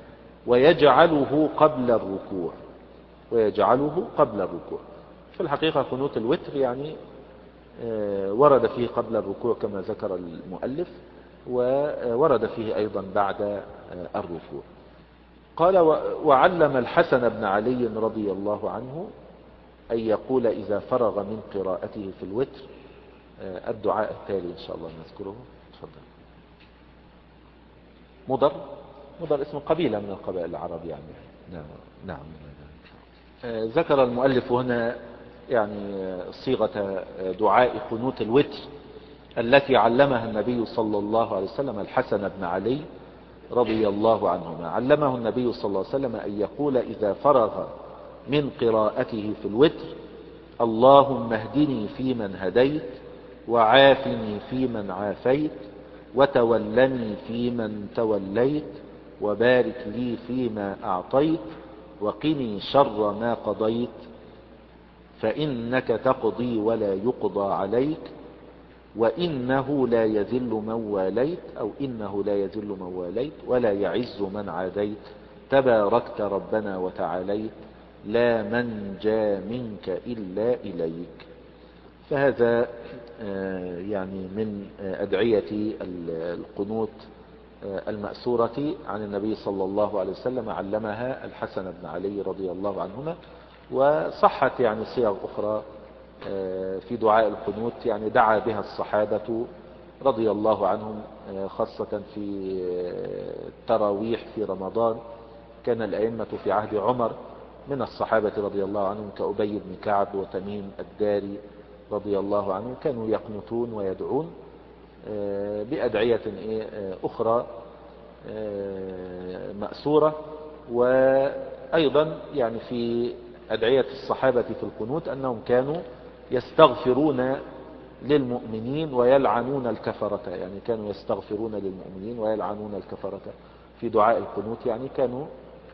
ويجعله قبل الركوع. ويجعله قبل الركوع. في الحقيقة قنوت الوتر يعني ورد فيه قبل الركوع كما ذكر المؤلف، وورد فيه أيضا بعد الركوع. قال وعلم الحسن بن علي رضي الله عنه أن يقول إذا فرغ من قراءته في الوتر الدعاء التالي إن شاء الله نذكره. تفضل. مضر اسم قبيلة من القبائل العرب يعني. نعم. ذكر المؤلف هنا يعني صيغة دعاء قنوت الوتر التي علمها النبي صلى الله عليه وسلم الحسن بن علي رضي الله عنهما. علمه النبي صلى الله عليه وسلم أن يقول إذا فرغ من قراءته في الوتر اللهم اهدني فيمن هديت، وعافني فيمن عافيت، وتولني فيمن توليت، وبارك لي فيما أعطيت، وقني شر ما قضيت، فإنك تقضي ولا يقضى عليك، وإنه لا يذل من واليت، أو إنه لا يذل من واليت ولا يعز من عاديت، تباركت ربنا وتعاليت، لا منجى منك إلا إليك. فهذا يعني من أدعية القنوت المأثورة عن النبي صلى الله عليه وسلم، علمها الحسن بن علي رضي الله عنهما. وصحت يعني صيغ أخرى في دعاء القنوت، يعني دعا بها الصحابة رضي الله عنهم، خاصة في التراويح في رمضان. كان الأئمة في عهد عمر من الصحابة رضي الله عنهم كأبي بن كعب وتميم الداري رضي الله عنهم، كانوا يقنتون ويدعون بأدعية أخرى مأثورة. وأيضا يعني في أدعية الصحابة في القنوت أنهم كانوا يستغفرون للمؤمنين ويلعنون الكفرة، يعني كانوا يستغفرون للمؤمنين ويلعنون الكفرة في دعاء القنوت. يعني كانوا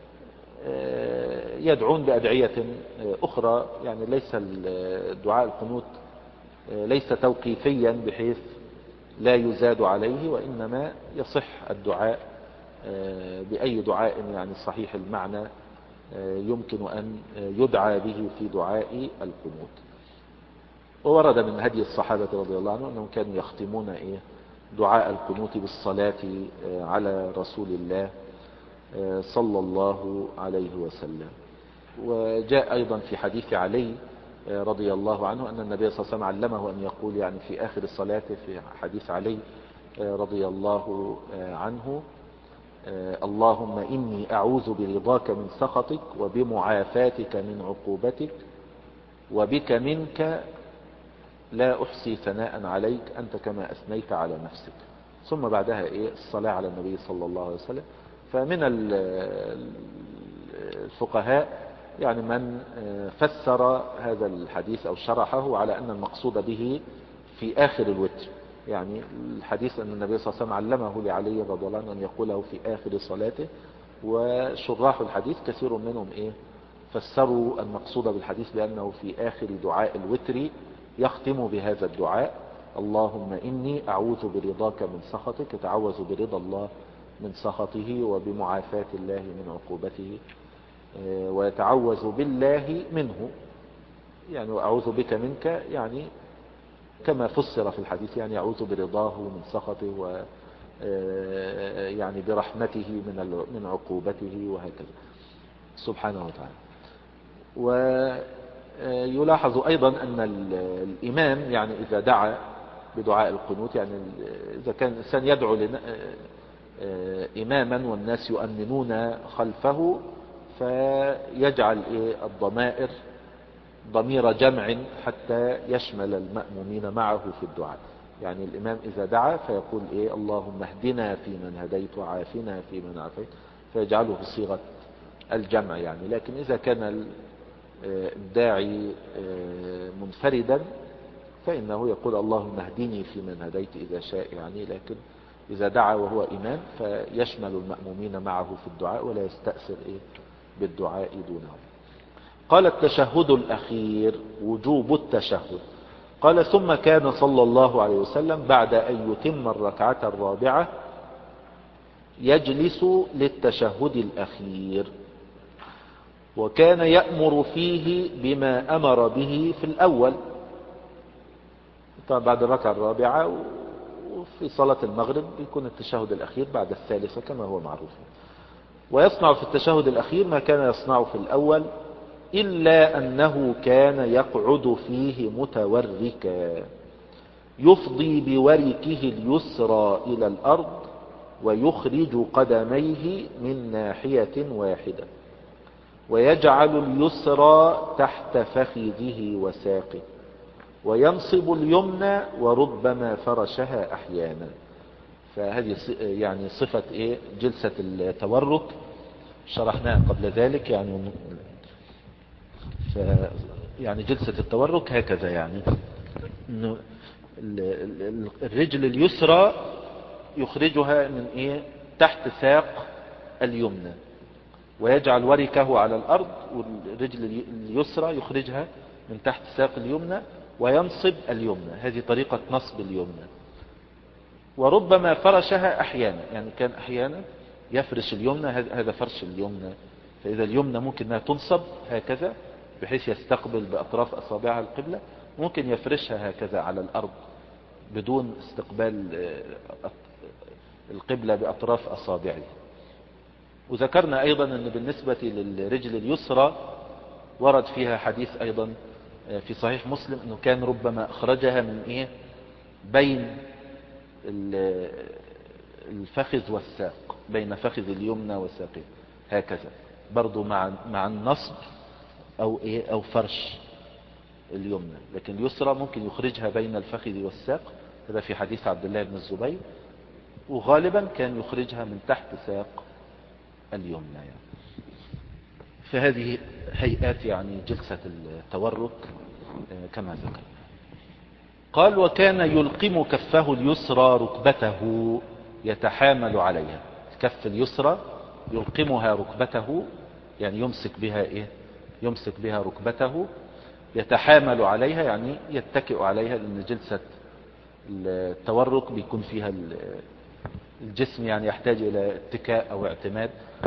يدعون بأدعية أخرى، يعني ليس دعاء القنوت ليس توقيفيا بحيث لا يزاد عليه، وإنما يصح الدعاء بأي دعاء يعني صحيح المعنى يمكن أن يدعى به في دعاء القنوت. وورد من هدي الصحابة رضي الله عنهم أنهم كانوا يختمون دعاء القنوت بالصلاة على رسول الله صلى الله عليه وسلم. وجاء أيضا في حديث علي رضي الله عنه أن النبي صلى الله عليه وسلم علمه أن يقول يعني في آخر الصلاة، في حديث علي رضي الله عنه: اللهم إني أعوذ برضاك من سخطك وبمعافاتك من عقوبتك وبك منك لا أحصي ثناء عليك أنت كما أثنيت على نفسك. ثم بعدها الصلاة على النبي صلى الله عليه وسلم. فمن الفقهاء يعني من فسر هذا الحديث أو شرحه على أن المقصود به في آخر الوتر، يعني الحديث أن النبي صلى الله عليه وسلم علمه لعلي رضي الله عنه أن يقوله في آخر صلاته. وشراح الحديث كثير منهم فسروا المقصود بالحديث بأنه في آخر دعاء الوتر يختم بهذا الدعاء: اللهم إني أعوذ برضاك من سخطك، يتعوذ برضا الله من سخطه وبمعافاة الله من عقوبته، ويتعوذ بالله منه، يعني وأعوذ بك منك، يعني كما فسر في الحديث يعني يعوذ برضاه من سخطه و يعني برحمته من عقوبته وهكذا سبحانه وتعالى. ويلاحظ أيضا أن الإمام يعني إذا دعا بدعاء القنوت، يعني إذا كان الإنسان يدعو إماما والناس يؤمنون خلفه، فيجعل الضمائر ضمير جمع حتى يشمل المأمومين معه في الدعاء. يعني الإمام إذا دعا فيقول اللهم اهدنا في من هديت وعافنا في من عافيت، فيجعله بصيغة الجمع يعني. لكن إذا كان الداعي منفردا فإنه يقول اللهم اهدني في من هديت إذا شاء يعني. لكن إذا دعا وهو إمام فيشمل المأمومين معه في الدعاء ولا يستأثر بالدعاء دونهم. قال: التشهد الأخير، وجوب التشهد. قال: ثم كان صلى الله عليه وسلم بعد أن يتم الركعة الرابعة يجلس للتشهد الأخير، وكان يأمر فيه بما أمر به في الأول، طبعا بعد الركعة الرابعة. وفي صلاة المغرب يكون التشهد الأخير بعد الثالثة كما هو معروف. ويصنع في التشهد الأخير ما كان يصنع في الأول، إلا أنه كان يقعد فيه متوركا يفضي بوركه اليسرى إلى الأرض ويخرج قدميه من ناحية واحدة، ويجعل اليسرى تحت فخذه وساقه، وينصب اليمنى وربما فرشها أحيانا. فهذه يعني صفة جلسة التورك شرحناها قبل ذلك يعني جلسة التورك هكذا، يعني إنه الرجل اليسرى يخرجها من تحت ساق اليمنى، ويجعل وركه على الأرض، والرجل اليسرى يخرجها من تحت ساق اليمنى وينصب اليمنى. هذه طريقة نصب اليمنى. وربما فرشها أحيانا، يعني كان أحيانا يفرش اليمنى، هذا فرش اليمنى فإذا اليمنى ممكن أنها تنصب هكذا بحيث يستقبل بأطراف أصابعها القبلة، ممكن يفرشها هكذا على الأرض بدون استقبال القبلة بأطراف أصابعه. وذكرنا أيضا أن بالنسبة للرجل اليسرى ورد فيها حديث أيضا في صحيح مسلم أنه كان ربما أخرجها من بين الفخذ والساق، بين فخذ اليمنى والساقين هكذا، برضو مع النصب أو فرش اليمنى، لكن اليسرى ممكن يخرجها بين الفخذ والساق، هذا في حديث عبد الله بن الزبير، وغالبا كان يخرجها من تحت ساق اليمنى فهذه هيئات جلسة التورك كما ذكر. قال: وكان يلقم كفه اليسرى ركبته يتحامل عليها. الكف اليسرى يلقمها ركبته، يعني يمسك بها ركبته، يتحامل عليها يعني يتكئ عليها، لأن جلسة التورك بيكون فيها الجسم يحتاج إلى اتكاء أو اعتماد،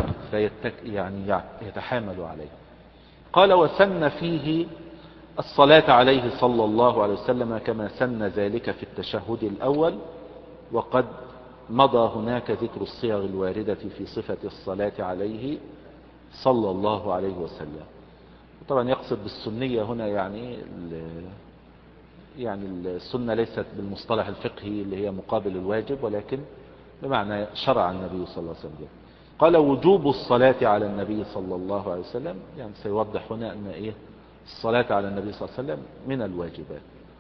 يتحامل عليه. قال: وسن فيه الصلاة عليه صلى الله عليه وسلم كما سن ذلك في التشهد الأول، وقد مضى هناك ذكر الصيغ الواردة في صفة الصلاة عليه صلى الله عليه وسلم. طبعا يقصد بالسنية هنا السنة ليست بالمصطلح الفقهي اللي هي مقابل الواجب، ولكن بمعنى شرع النبي صلى الله عليه وسلم. قال: وجوب الصلاة على النبي صلى الله عليه وسلم، سيوضح هنا أن الصلاة على النبي صلى الله عليه وسلم من الواجبات،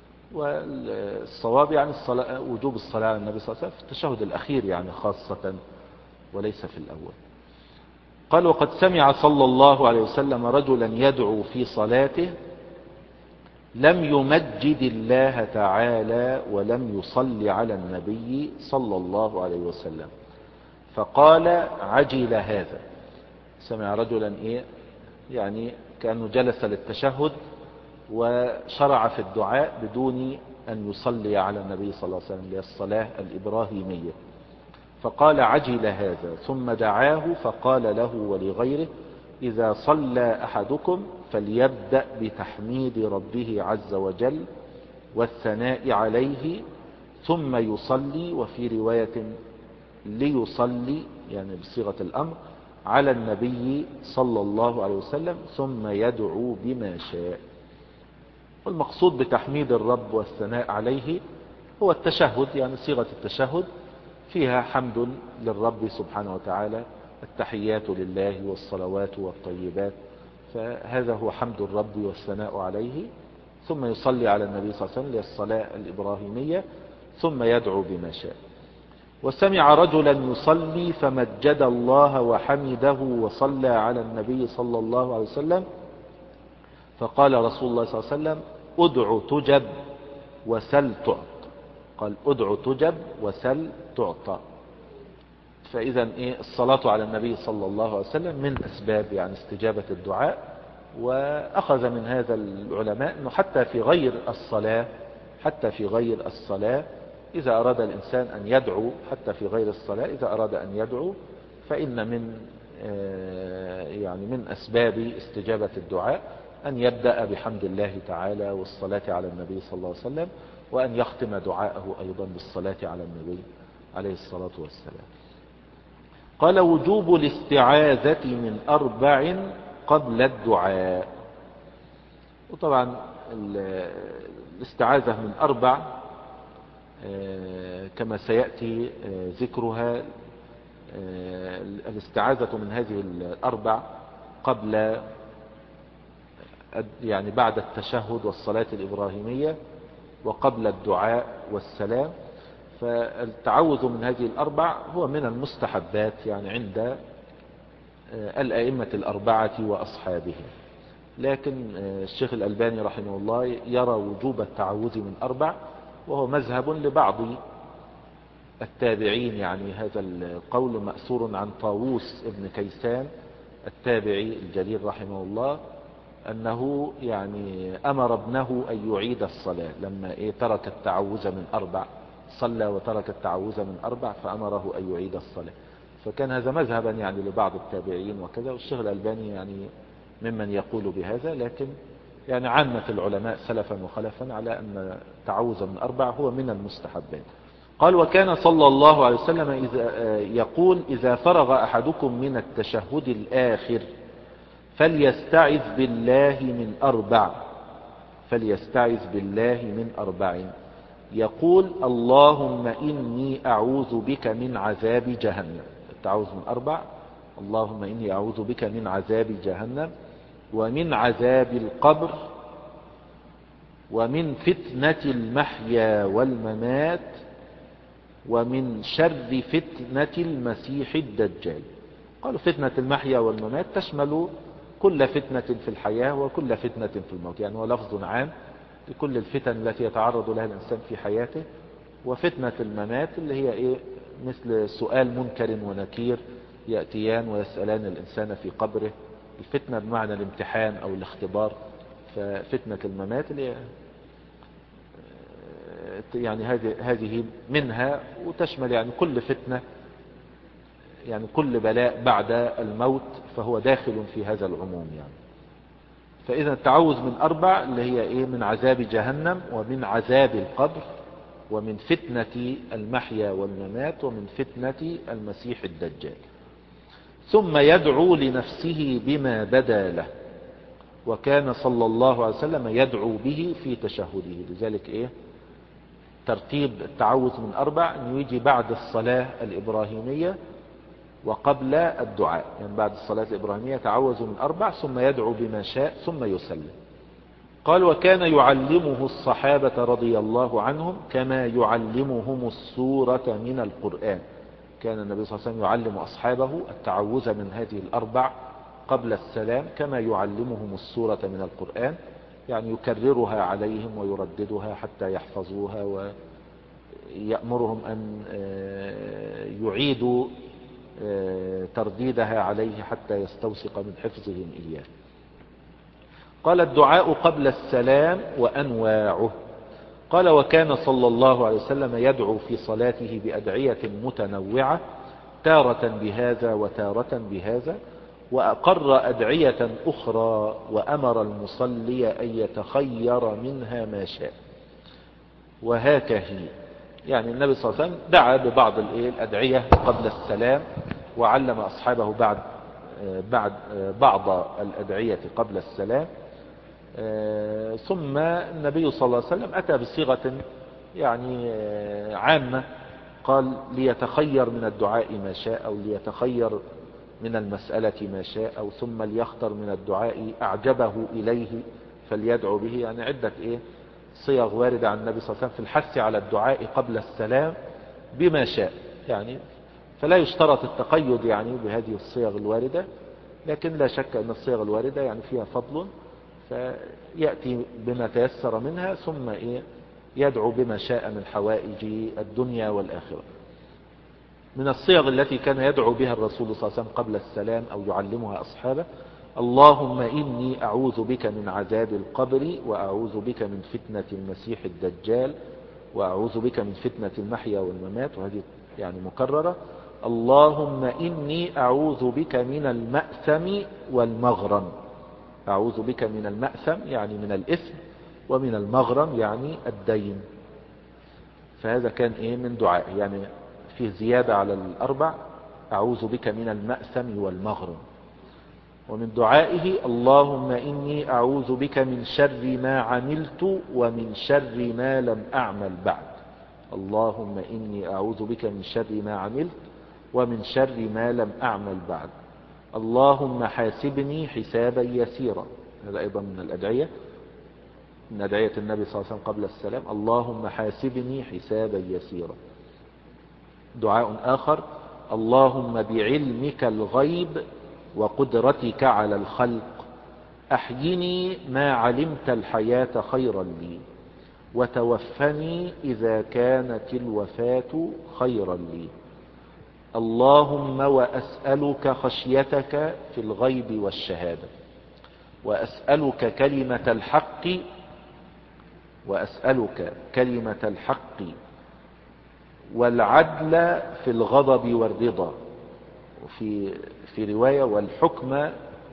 والصواب وجوب الصلاة على النبي صلى الله عليه وسلم في التشهد الأخير خاصة، وليس في الأول. قال: وقد سمع صلى الله عليه وسلم رجلا يدعو في صلاته لم يمجد الله تعالى ولم يصلي على النبي صلى الله عليه وسلم، فقال: عجل هذا. سمع رجلا كأنه جلس للتشهد وشرع في الدعاء بدون أن يصلي على النبي صلى الله عليه وسلم، للصلاة الإبراهيمية، فقال: عجل هذا. ثم دعاه فقال له ولغيره: إذا صلى أحدكم فليبدأ بتحميد ربه عز وجل والثناء عليه ثم يصلي، وفي رواية ليصلي بصيغة الأمر على النبي صلى الله عليه وسلم ثم يدعو بما شاء. والمقصود بتحميد الرب والثناء عليه هو التشهد، صيغة التشهد فيها حمد للرب سبحانه وتعالى، التحيات لله والصلوات والطيبات، فهذا هو حمد الرب والثناء عليه، ثم يصلي على النبي صلى الله عليه وسلم للصلاة الإبراهيمية، ثم يدعو بما شاء. وسمع رجلا يصلي فمجد الله وحمده وصلى على النبي صلى الله عليه وسلم، فقال رسول الله صلى الله عليه وسلم: ادع تجب وسل تعط. قال: ادع تجب وسل تعطى. فإذا الصلاة على النبي صلى الله عليه وسلم من أسباب استجابة الدعاء. وأخذ من هذا العلماء أنه حتى في غير الصلاة إذا أراد الإنسان أن يدعو، حتى في غير الصلاة إذا أراد أن يدعو، فإن من أسباب استجابة الدعاء أن يبدأ بحمد الله تعالى والصلاة على النبي صلى الله عليه وسلم، وأن يختم دعاءه أيضا بالصلاة على النبي عليه الصلاة والسلام. قال: وجوب الاستعاذة من 4 قبل الدعاء. وطبعا الاستعاذة من 4 كما سيأتي ذكرها. الاستعاذة من هذه 4 قبل بعد التشهد والصلاة الإبراهيمية وقبل الدعاء والسلام. فالتعوذ من هذه 4 هو من المستحبات عند الأئمة 4 وأصحابهم، لكن الشيخ الألباني رحمه الله يرى وجوب التعوذ من 4، وهو مذهب لبعض التابعين. هذا القول مأثور عن طاووس ابن كيسان التابعي الجليل رحمه الله، أنه أمر ابنه أن يعيد الصلاة لما ترك التعوذ من 4، صلى وترك التعوذ من 4 فأمره أن يعيد الصلاة. فكان هذا مذهبا يعني لبعض التابعين وكذا، والشيخ الألباني يعني ممن يقول بهذا، لكن يعني عامة العلماء سلفا وخلفا على أن التعوذ من 4 هو من المستحبات. قال وكان صلى الله عليه وسلم يقول إذا فرغ أحدكم من التشهد الآخر فليستعذ بالله من 4، فليستعذ بالله من 4، يقول اللهم إني أعوذ بك من عذاب جهنم. التعوذ من 4: اللهم إني أعوذ بك من عذاب جهنم ومن عذاب القبر ومن فتنة المحيا والممات ومن شر فتنة المسيح الدجال. قالوا فتنة المحيا والممات تشمل كل فتنة في الحياة وكل فتنة في الموت، يعني هو لفظ عام لكل الفتن التي يتعرض لها الإنسان في حياته. وفتنة الممات اللي هي إيه؟ مثل سؤال منكر ونكير يأتيان ويسألان الإنسان في قبره. الفتنة بمعنى الامتحان أو الاختبار. ففتنة الممات اللي يعني هذه منها، وتشمل يعني كل فتنة، يعني كل بلاء بعد الموت فهو داخل في هذا العموم يعني. فإذا التعوذ من 4 اللي هي إيه؟ من عذاب جهنم ومن عذاب القبر ومن فتنة المحيا والممات ومن فتنة المسيح الدجال. ثم يدعو لنفسه بما بدا له، وكان صلى الله عليه وسلم يدعو به في تشهده. لذلك إيه؟ ترتيب التعوذ من 4 أنه يجي بعد الصلاة الإبراهيمية وقبل الدعاء، يعني بعد الصلاة الإبراهيمية تعوذ من 4 ثم يدعو بما شاء ثم يسلم. قال وكان يعلمه الصحابة رضي الله عنهم كما يعلمهم السورة من القرآن. كان النبي صلى الله عليه وسلم يعلم أصحابه التعوذ من هذه 4 قبل السلام كما يعلمهم السورة من القرآن، يعني يكررها عليهم ويرددها حتى يحفظوها، ويأمرهم أن يعيدوا ترديدها عليه حتى يستوثق من حفظهم إياه. قال الدعاء قبل السلام وأنواعه. قال وكان صلى الله عليه وسلم يدعو في صلاته بأدعية متنوعة، تارة بهذا وتارة بهذا، وأقر أدعية أخرى وأمر المصلي أن يتخير منها ما شاء. وهكذا يعني النبي صلى الله عليه وسلم دعا ببعض الأدعية قبل السلام، وعلم أصحابه بعض الأدعية قبل السلام. ثم النبي صلى الله عليه وسلم أتى بصيغة يعني عامة، قال ليتخير من الدعاء ما شاء، أو ليتخير من المسألة ما شاء، أو ثم ليختر من الدعاء أعجبه إليه فليدعو به. يعني عدة صيغ واردة عن النبي صلى الله عليه وسلم في الحث على الدعاء قبل السلام بما شاء، يعني فلا يشترط التقيد يعني بهذه الصيغ الواردة، لكن لا شك أن الصيغ الواردة يعني فيها فضل، فيأتي بما تيسر منها ثم يدعو بما شاء من حوائج الدنيا والآخرة. من الصيغ التي كان يدعو بها الرسول صلى الله عليه وسلم قبل السلام أو يعلمها أصحابه: اللهم إني أعوذ بك من عذاب القبر، وأعوذ بك من فتنة المسيح الدجال، وأعوذ بك من فتنة المحيا والممات. وهذه يعني مكررة. اللهم إني أعوذ بك من المأثم والمغرم. أعوذ بك من المأثم يعني من الإثم، ومن المغرم يعني الدين. فهذا كان من دعاء، يعني فيه زيادة على 4: أعوذ بك من المأثم والمغرم. ومن دعائه: اللهم إني أعوذ بك من شر ما عملت ومن شر ما لم أعمل بعد. اللهم إني أعوذ بك من شر ما عملت ومن شر ما لم أعمل بعد. اللهم حاسبني حسابا يسيرا. هذا أيضا من الأدعية، من أدعية النبي صلى الله عليه وسلم قبل السلام: اللهم حاسبني حسابا يسيرا. دعاء آخر: اللهم بعلمك الغيب وقدرتك على الخلق أحيني ما علمت الحياة خيرا لي، وتوفني إذا كانت الوفاة خيرا لي. اللهم وأسألك خشيتك في الغيب والشهادة، وأسألك كلمة الحق والعدل في الغضب والرضا، في رواية والحكم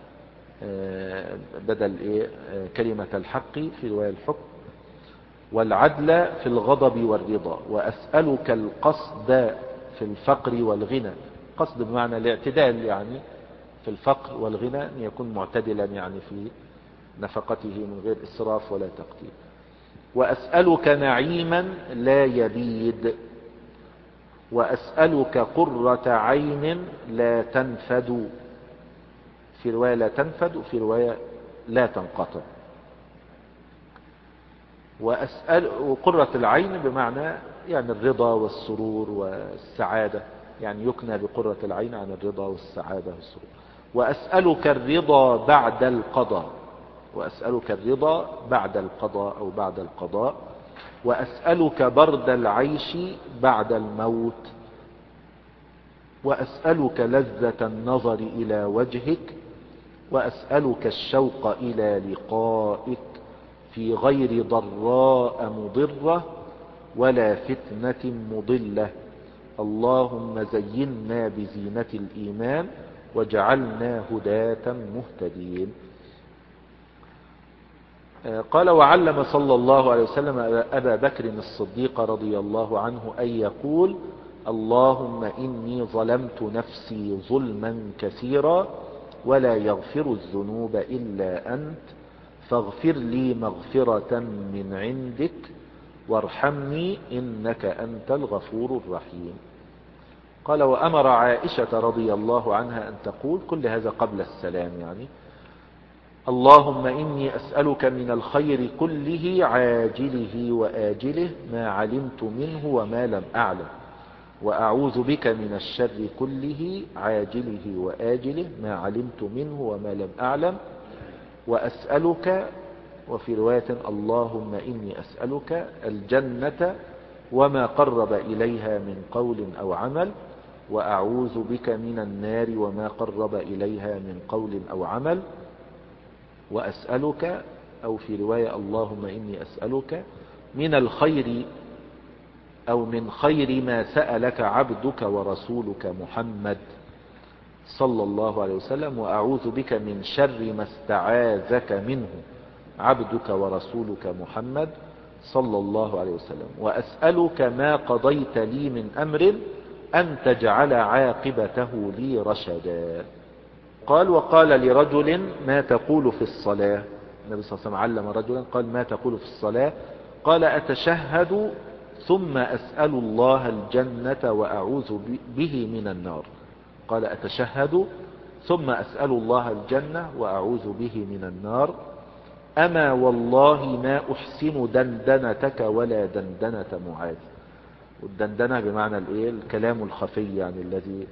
بدل كلمة الحق، في رواية الحكم، والعدل في الغضب والرضا، وأسألك القصد في الفقر والغنى. قصد بمعنى الاعتدال يعني في الفقر والغنى، أن يكون معتدلا يعني في نفقته من غير إسراف ولا تقتير. وأسألك نعيما لا يبيد، وأسألك قرة عين لا تنفد، في رواية لا تنفد وفي رواية لا تنقطع. وقرة العين بمعنى يعني الرضا والسرور والسعادة، يعني يكنى بقرة العين عن الرضا والسعادة والسرور. وأسألك الرضا بعد القضاء، وأسألك الرضا بعد القضاء أو بعد القضاء. وأسألك برد العيش بعد الموت. وأسألك لذة النظر إلى وجهك. وأسألك الشوق إلى لقائك في غير ضراء مضرة ولا فتنة مضلة. اللهم زينا بزينة الإيمان وجعلنا هداة مهتدين. قال: وعلم صلى الله عليه وسلم أبا بكر الصديق رضي الله عنه أن يقول: اللهم إني ظلمت نفسي ظلما كثيرا ولا يغفر الذنوب إلا أنت، فاغفر لي مغفرة من عندك وارحمني إنك أنت الغفور الرحيم. قال: وأمر عائشة رضي الله عنها أن تقول، كل هذا قبل السلام يعني: اللهم إني أسألك من الخير كله عاجله وآجله ما علمت منه وما لم أعلم، وأعوذ بك من الشر كله عاجله وآجله ما علمت منه وما لم أعلم، وأسألك، وفي رواية: اللهم إني أسألك الجنة وما قرب إليها من قول أو عمل، وأعوذ بك من النار وما قرب إليها من قول أو عمل، وأسألك، أو في رواية: اللهم إني أسألك من الخير أو من خير ما سألك عبدك ورسولك محمد صلى الله عليه وسلم، وأعوذ بك من شر ما استعاذك منه عبدك ورسولك محمد صلى الله عليه وسلم، وأسألك ما قضيت لي من أمر أن تجعل عاقبته لي رشدا. قال: وقال لرجل: ما تقول في الصلاة؟ النبي صلى الله عليه وسلم علم رجلا، قال: ما تقول في الصلاة؟ قال: أتشهد ثم أسأل الله الجنة وأعوذ به من النار. قال: أتشهد ثم أسأل الله الجنة وأعوذ به من النار. أما والله ما أحسن دندنتك ولا دندنة معاذ. والدندنة بمعنى الكلام الخفي، يعني الذي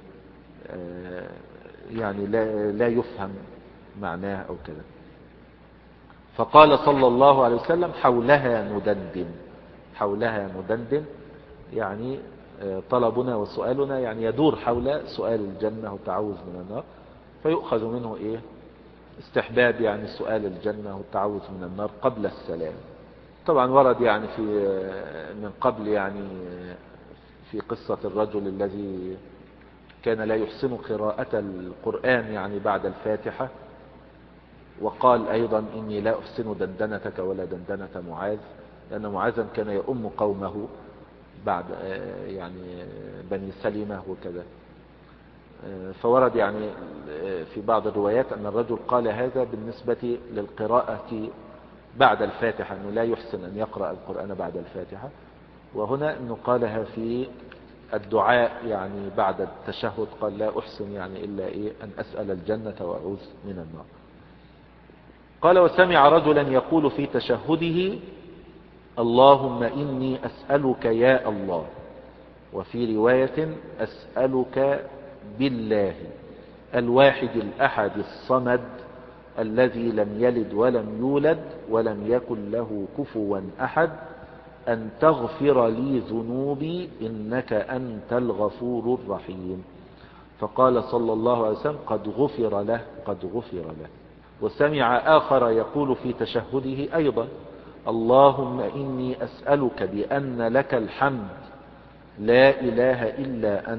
يعني لا يفهم معناه أو كذا. فقال صلى الله عليه وسلم: حولها ندندن. حولها ندندن يعني طلبنا وسؤالنا يعني يدور حول سؤال الجنة والتعوذ من النار، فيؤخذ منه استحباب يعني سؤال الجنة والتعوذ من النار قبل السلام. طبعا ورد يعني من قبل يعني في قصة الرجل الذي كان لا يحسن قراءة القرآن يعني بعد الفاتحة، وقال أيضا: إني لا أحسن دندنتك ولا دندنة معاذ، لأن معاذا كان يؤم قومه بعد يعني بني سلمة وكذا. فورد يعني في بعض الروايات أن الرجل قال هذا بالنسبة للقراءة بعد الفاتحة، أنه لا يحسن أن يقرأ القرآن بعد الفاتحة، وهنا أنه قالها في الدعاء يعني بعد التشهد، قال: لا أحسن يعني إلا أن أسأل الجنة وأعوذ من النار. قال: وسمع رجلا يقول في تشهده: اللهم إني أسألك يا الله. وفي رواية: أسألك بالله الواحد الأحد الصمد الذي لم يلد ولم يولد ولم يكن له كفوا أحد أن تغفر لي ذنوبي إنك أنت الغفور الرحيم. فقال صلى الله عليه وسلم: قد غفر له، قد غفر له. وسمع آخر يقول في تشهده أيضا: اللهم إني أسألك بأن لك الحمد لا إله إلا أنت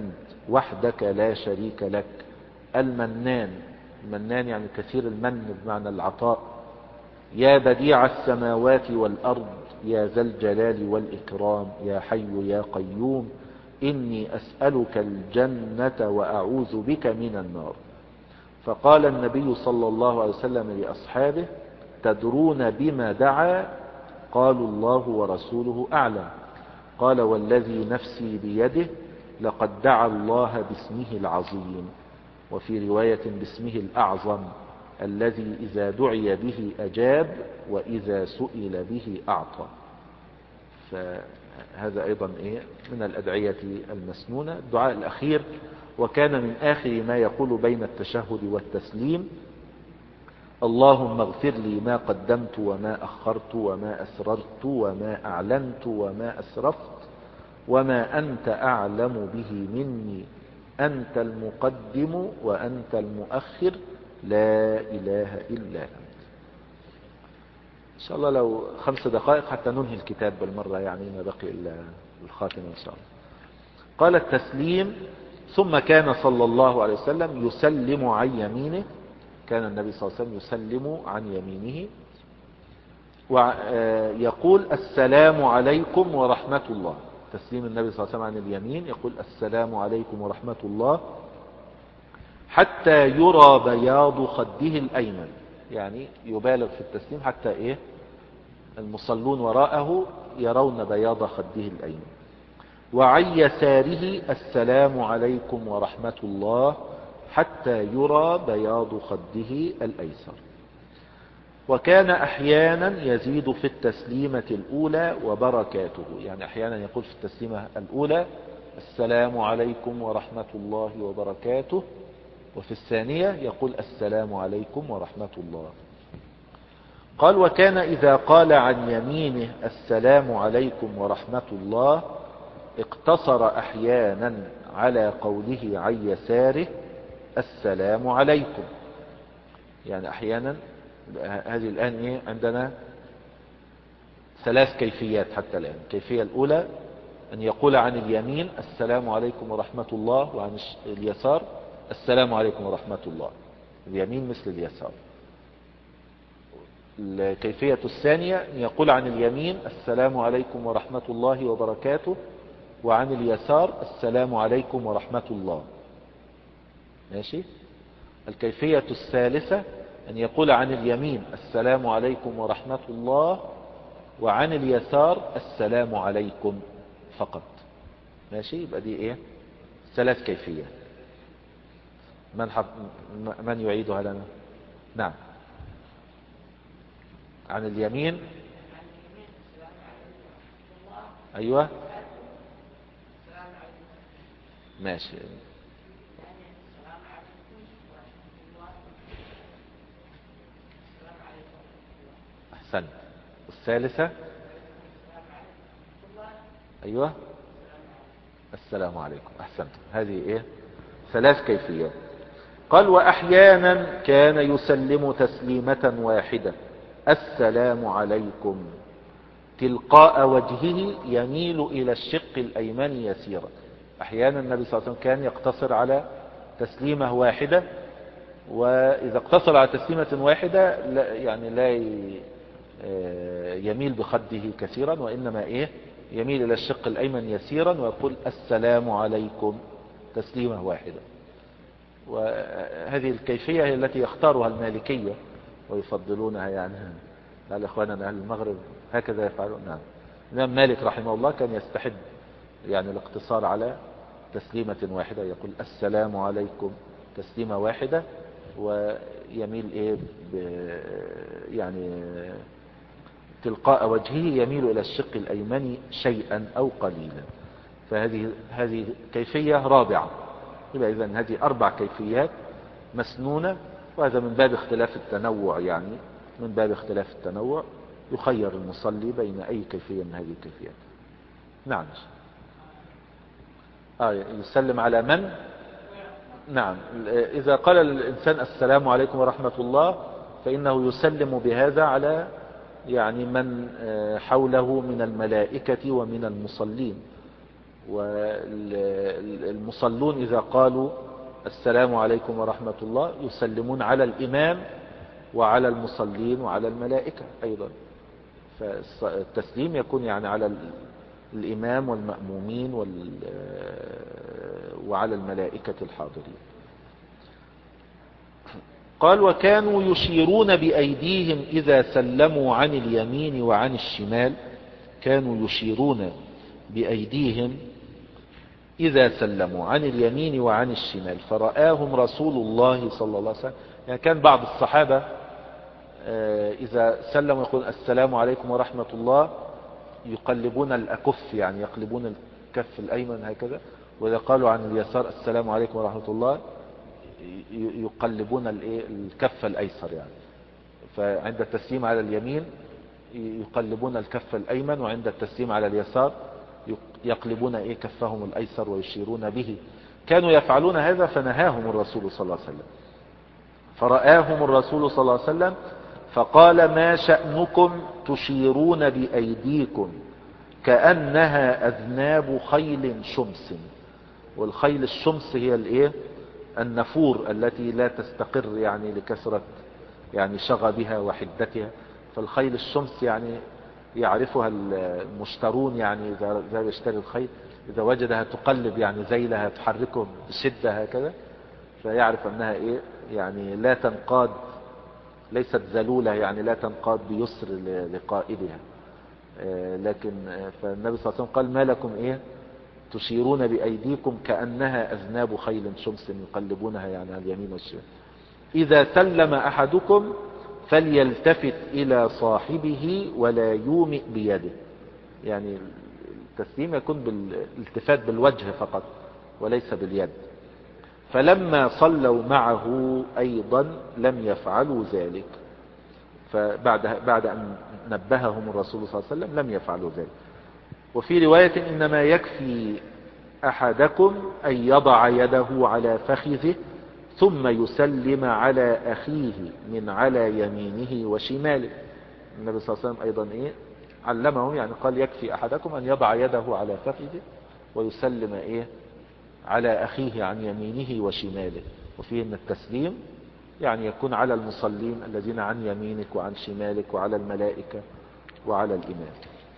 وحدك لا شريك لك المنان. المنان يعني كثير المن بمعنى العطاء. يا بديع السماوات والأرض يا ذا الجلال والإكرام يا حي يا قيوم إني أسألك الجنة وأعوذ بك من النار. فقال النبي صلى الله عليه وسلم لأصحابه تدرون بما دعا؟ قالوا الله ورسوله أعلم. قال والذي نفسي بيده لقد دعا الله باسمه العظيم، وفي رواية باسمه الأعظم الذي إذا دعي به أجاب وإذا سئل به أعطى. فهذا أيضا من الأدعية المسنونة الدعاء الأخير. وكان من آخر ما يقول بين التشهد والتسليم اللهم اغفر لي ما قدمت وما أخرت وما أسررت وما أعلنت وما أسرفت وما أنت أعلم به مني أنت المقدم وأنت المؤخر لا إله إلا أنت. إن شاء الله لو 5 دقائق حتى ننهي الكتاب بالمرة، يعني ما بقي إلا الخاتمة إن شاء الله. قال التسليم ثم كان صلى الله عليه وسلم يسلم عن يمينه. كان النبي صلى الله عليه وسلم يسلم عن يمينه ويقول السلام عليكم ورحمة الله. تسليم النبي صلى الله عليه وسلم عن اليمين يقول السلام عليكم ورحمة الله حتى يرى بياض خده الأيمن، يعني يبالغ في التسليم حتى المصلون وراءه يرون بياض خده الأيمن. وعن يساره السلام عليكم ورحمة الله حتى يرى بياض خده الأيسر. وكان أحيانا يزيد في التسليمة الأولى وبركاته، يعني أحيانا يقول في التسليمة الأولى السلام عليكم ورحمة الله وبركاته، وفي الثانية يقول السلام عليكم ورحمة الله. قال وكان إذا قال عن يمينه السلام عليكم ورحمة الله اقتصر أحيانا على قوله عن يساره السلام عليكم. يعني أحيانا هذه الآن عندنا 3 كيفيات حتى الآن. الكيفية الأولى أن يقول عن اليمين السلام عليكم ورحمة الله، وعن اليسار السلام عليكم ورحمة الله. اليمين مثل اليسار. الكيفية الثانية أن يقول عن اليمين السلام عليكم ورحمة الله وبركاته، وعن اليسار السلام عليكم ورحمة الله. ماشي. الكيفية الثالثة أن يقول عن اليمين السلام عليكم ورحمة الله، وعن اليسار السلام عليكم فقط. ماشي. يبقى دي 3 كيفيات. من يعيدها لنا؟ نعم. عن اليمين أيوة ماشي. أحسنت. الثالثة أيوة السلام عليكم. أحسنت. هذه 3 كيفيات. قال وأحيانا كان يسلم تسليمة واحدة السلام عليكم تلقاء وجهه يميل إلى الشق الأيمن يسيرا. أحيانا النبي صلى الله عليه وسلم كان يقتصر على تسليمة واحدة، وإذا اقتصر على تسليمة واحدة لا يميل بخده كثيرا، وإنما يميل إلى الشق الأيمن يسيرا ويقول السلام عليكم تسليمة واحدة. وهذه الكيفية هي التي يختارها المالكية ويفضلونها، يعني لعل إخواننا أهل المغرب هكذا يفعلون. نعم. الإمام مالك رحمه الله كان يستحب يعني الاقتصار على تسليمة واحدة، يقول السلام عليكم تسليمة واحدة، ويميل يعني تلقاء وجهه يميل إلى الشق الأيمن شيئا أو قليلا. فهذه كيفية رابعة. يبقى إذن هذه 4 كيفيات مسنونة، وهذا من باب اختلاف التنوع، يعني من باب اختلاف التنوع يخير المصلي بين أي كيفية من هذه الكيفيات. نعم. يسلم على من؟ نعم. إذا قال الإنسان السلام عليكم ورحمة الله فإنه يسلم بهذا على يعني من حوله من الملائكة ومن المصلين. والمصلون إذا قالوا السلام عليكم ورحمة الله يسلمون على الإمام وعلى المصلين وعلى الملائكة أيضا. فالتسليم يكون يعني على الإمام والمأمومين وعلى الملائكة الحاضرين. قال وكانوا يشيرون بأيديهم إذا سلموا عن اليمين وعن الشمال. كانوا يشيرون بأيديهم إذا سلموا عن اليمين وعن الشمال فرآهم رسول الله صلى الله عليه وسلم. يعني كان بعض الصحابة إذا سلموا يقول السلام عليكم ورحمة الله يقلبون الأكف، يعني يقلبون الكف الأيمن هكذا، وإذا قالوا عن اليسار السلام عليكم ورحمة الله يقلبون الكف الأيسر يعني. فعند التسليم على اليمين يقلبون الكف الأيمن، وعند التسليم على اليسار يقلبون كفهم الأيسر ويشيرون به. كانوا يفعلون هذا فنهاهم الرسول صلى الله عليه وسلم. فرآهم الرسول صلى الله عليه وسلم فقال ما شأنكم تشيرون بأيديكم كأنها أذناب خيل شمس. والخيل الشمس هي النفور التي لا تستقر يعني لكثرة يعني شغبها وحدتها. فالخيل الشمس يعني يعرفها المشترون، يعني إذا يشتري الخيل إذا وجدها تقلب يعني ذيلها تحركه بشدة هكذا فيعرف أنها يعني لا تنقاد، ليست ذلولة يعني لا تنقاد بيسر لقائدها. لكن فالنبي صلى الله عليه وسلم قال ما لكم تشيرون بأيديكم كأنها أذناب خيل شمس يقلبونها يعني على اليمين والشمال. إذا سلم أحدكم فليلتفت إلى صاحبه ولا يومئ بيده. يعني التسليم يكون بالالتفات بالوجه فقط وليس باليد. فلما صلوا معه أيضا لم يفعلوا ذلك. فبعد أن نبههم الرسول صلى الله عليه وسلم لم يفعلوا ذلك. وفي رواية إنما يكفي أحدكم أن يضع يده على فخذه ثم يسلم على أخيه من على يمينه وشماله. النبي صلى الله عليه وسلم أيضا علمهم، يعني قال يكفي أحدكم أن يضع يده على فخذه ويسلم على أخيه عن يمينه وشماله. وفيه أن التسليم يعني يكون على المصلين الذين عن يمينك وعن شمالك وعلى الملائكة وعلى الإمام.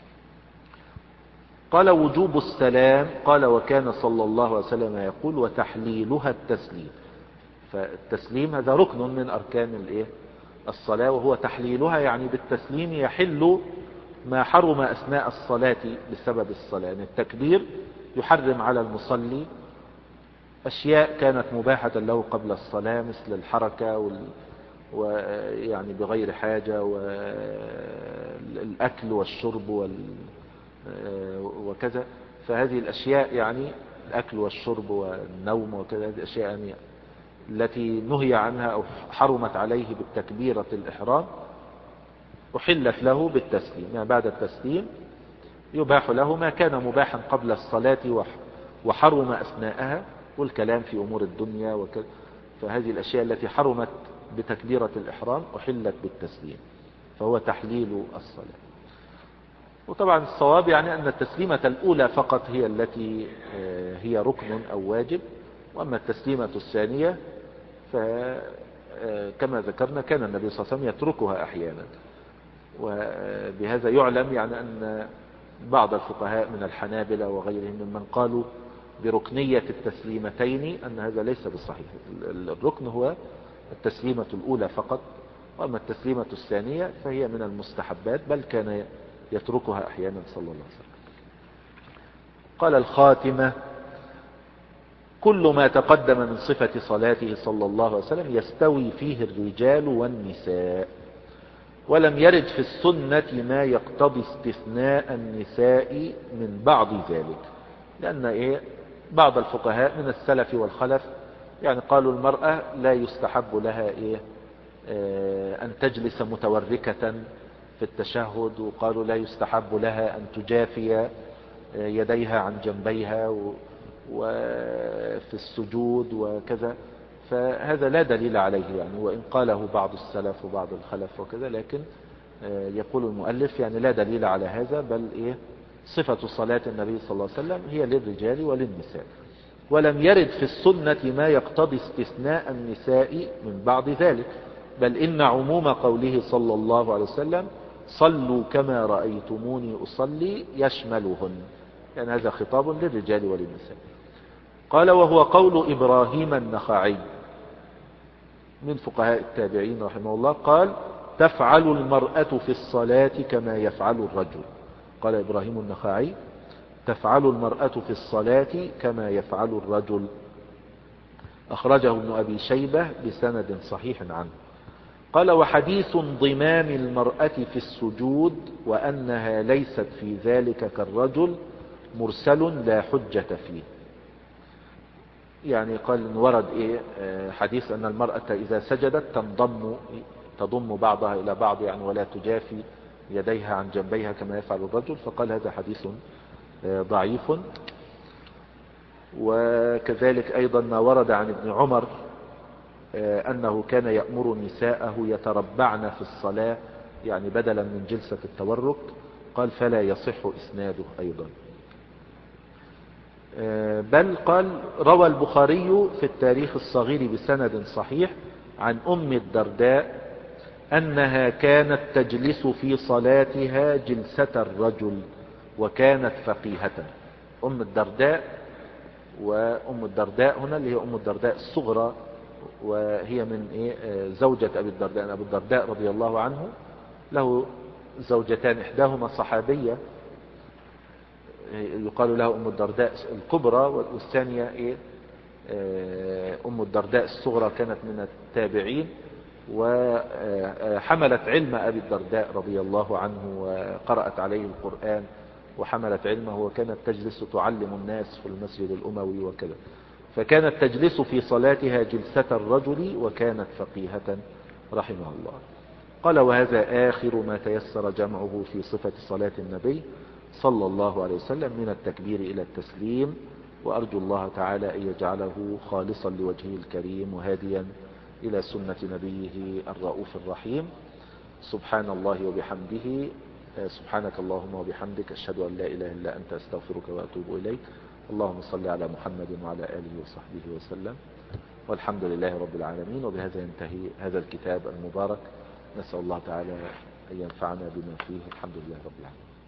قال وجوب السلام. قال وكان صلى الله عليه وسلم يقول وتحليلها التسليم. فالتسليم هذا ركن من أركان الصلاة، وهو تحليلها يعني بالتسليم يحل ما حرم أثناء الصلاة بسبب الصلاة. يعني التكبير يحرم على المصلي أشياء كانت مباحة له قبل الصلاة مثل الحركة ويعني بغير حاجة والأكل والشرب وكذا. فهذه الأشياء يعني الأكل والشرب والنوم وكذا، هذه أشياء يعني التي نهي عنها أو حرمت عليه بالتكبيرة الإحرام أحلت له بالتسليم. يعني بعد التسليم يباح له ما كان مباحا قبل الصلاة وحرم أثناءها، والكلام في أمور الدنيا وكذا. فهذه الأشياء التي حرمت بتكبيرة الإحرام أحلت بالتسليم، فهو تحليل الصلاة. وطبعا الصواب يعني أن التسليمة الأولى فقط هي التي هي ركن أو واجب، وأما التسليمة الثانية فكما ذكرنا كان النبي صلى الله عليه وسلم يتركها أحيانا. وبهذا يعلم يعني أن بعض الفقهاء من الحنابلة وغيرهم ممن قالوا بركنية التسليمتين أن هذا ليس بالصحيح. الركن هو التسليمة الأولى فقط، وأما التسليمة الثانية فهي من المستحبات، بل كان يتركها أحيانا صلى الله عليه وسلم. قال الخاتمة كل ما تقدم من صفة صلاته صلى الله عليه وسلم يستوي فيه الرجال والنساء، ولم يرد في السنة ما يقتضي استثناء النساء من بعض ذلك. لأن بعض الفقهاء من السلف والخلف يعني قالوا المرأة لا يستحب لها أن تجلس متوركة في التشهد، وقالوا لا يستحب لها أن تجافي يديها عن جنبيها وفي السجود وكذا. فهذا لا دليل عليه يعني، وإن قاله بعض السلف وبعض الخلف وكذا، لكن يقول المؤلف يعني لا دليل على هذا، بل صفة صلاة النبي صلى الله عليه وسلم هي للرجال وللنساء، ولم يرد في السنة ما يقتضي استثناء النساء من بعض ذلك، بل إن عموم قوله صلى الله عليه وسلم صلوا كما رأيتموني أصلي يشملهن، يعني هذا خطاب للرجال وللنساء. قال وهو قول إبراهيم النخعي من فقهاء التابعين رحمه الله، قال تفعل المرأة في الصلاة كما يفعل الرجل. قال إبراهيم النخعي تفعل المرأة في الصلاة كما يفعل الرجل، أخرجه ابن أبي شيبة بسند صحيح عنه. قال وحديث انضمام المرأة في السجود وأنها ليست في ذلك كالرجل مرسل لا حجة فيه. يعني قال إن ورد حديث أن المرأة إذا سجدت تضم بعضها إلى بعض، يعني ولا تجافي يديها عن جنبيها كما يفعل الرجل، فقال هذا حديث ضعيف. وكذلك أيضا ما ورد عن ابن عمر أنه كان يأمر نساءه يتربعن في الصلاة، يعني بدلا من جلسة التورك، قال فلا يصح إسناده أيضا. بل قال روى البخاري في التاريخ الصغير بسند صحيح عن أم الدرداء أنها كانت تجلس في صلاتها جلسة الرجل وكانت فقيهة. أم الدرداء، وأم الدرداء هنا اللي هي أم الدرداء الصغرى، وهي من زوجة أبي الدرداء. أبو الدرداء رضي الله عنه له زوجتان، إحداهما صحابية يقال له أم الدرداء الكبرى، والثانية أم الدرداء الصغرى كانت من التابعين، وحملت علم أبي الدرداء رضي الله عنه وقرأت عليه القرآن وحملت علمه، وكانت تجلس تعلم الناس في المسجد الأموي وكذا، فكانت تجلس في صلاتها جلسة الرجل وكانت فقيهة رحمه الله. قال وهذا آخر ما تيسر جمعه في صفة صلاة النبي صلى الله عليه وسلم من التكبير إلى التسليم، وأرجو الله تعالى أن يجعله خالصا لوجهه الكريم وهاديا إلى سنة نبيه الرؤوف الرحيم. سبحان الله وبحمده، سبحانك اللهم وبحمدك، أشهد أن لا إله إلا أنت، أستغفرك وأتوب إليك. اللهم صل على محمد وعلى آله وصحبه وسلم، والحمد لله رب العالمين. وبهذا ينتهي هذا الكتاب المبارك، نسأل الله تعالى أن ينفعنا بما فيه. الحمد لله رب العالمين.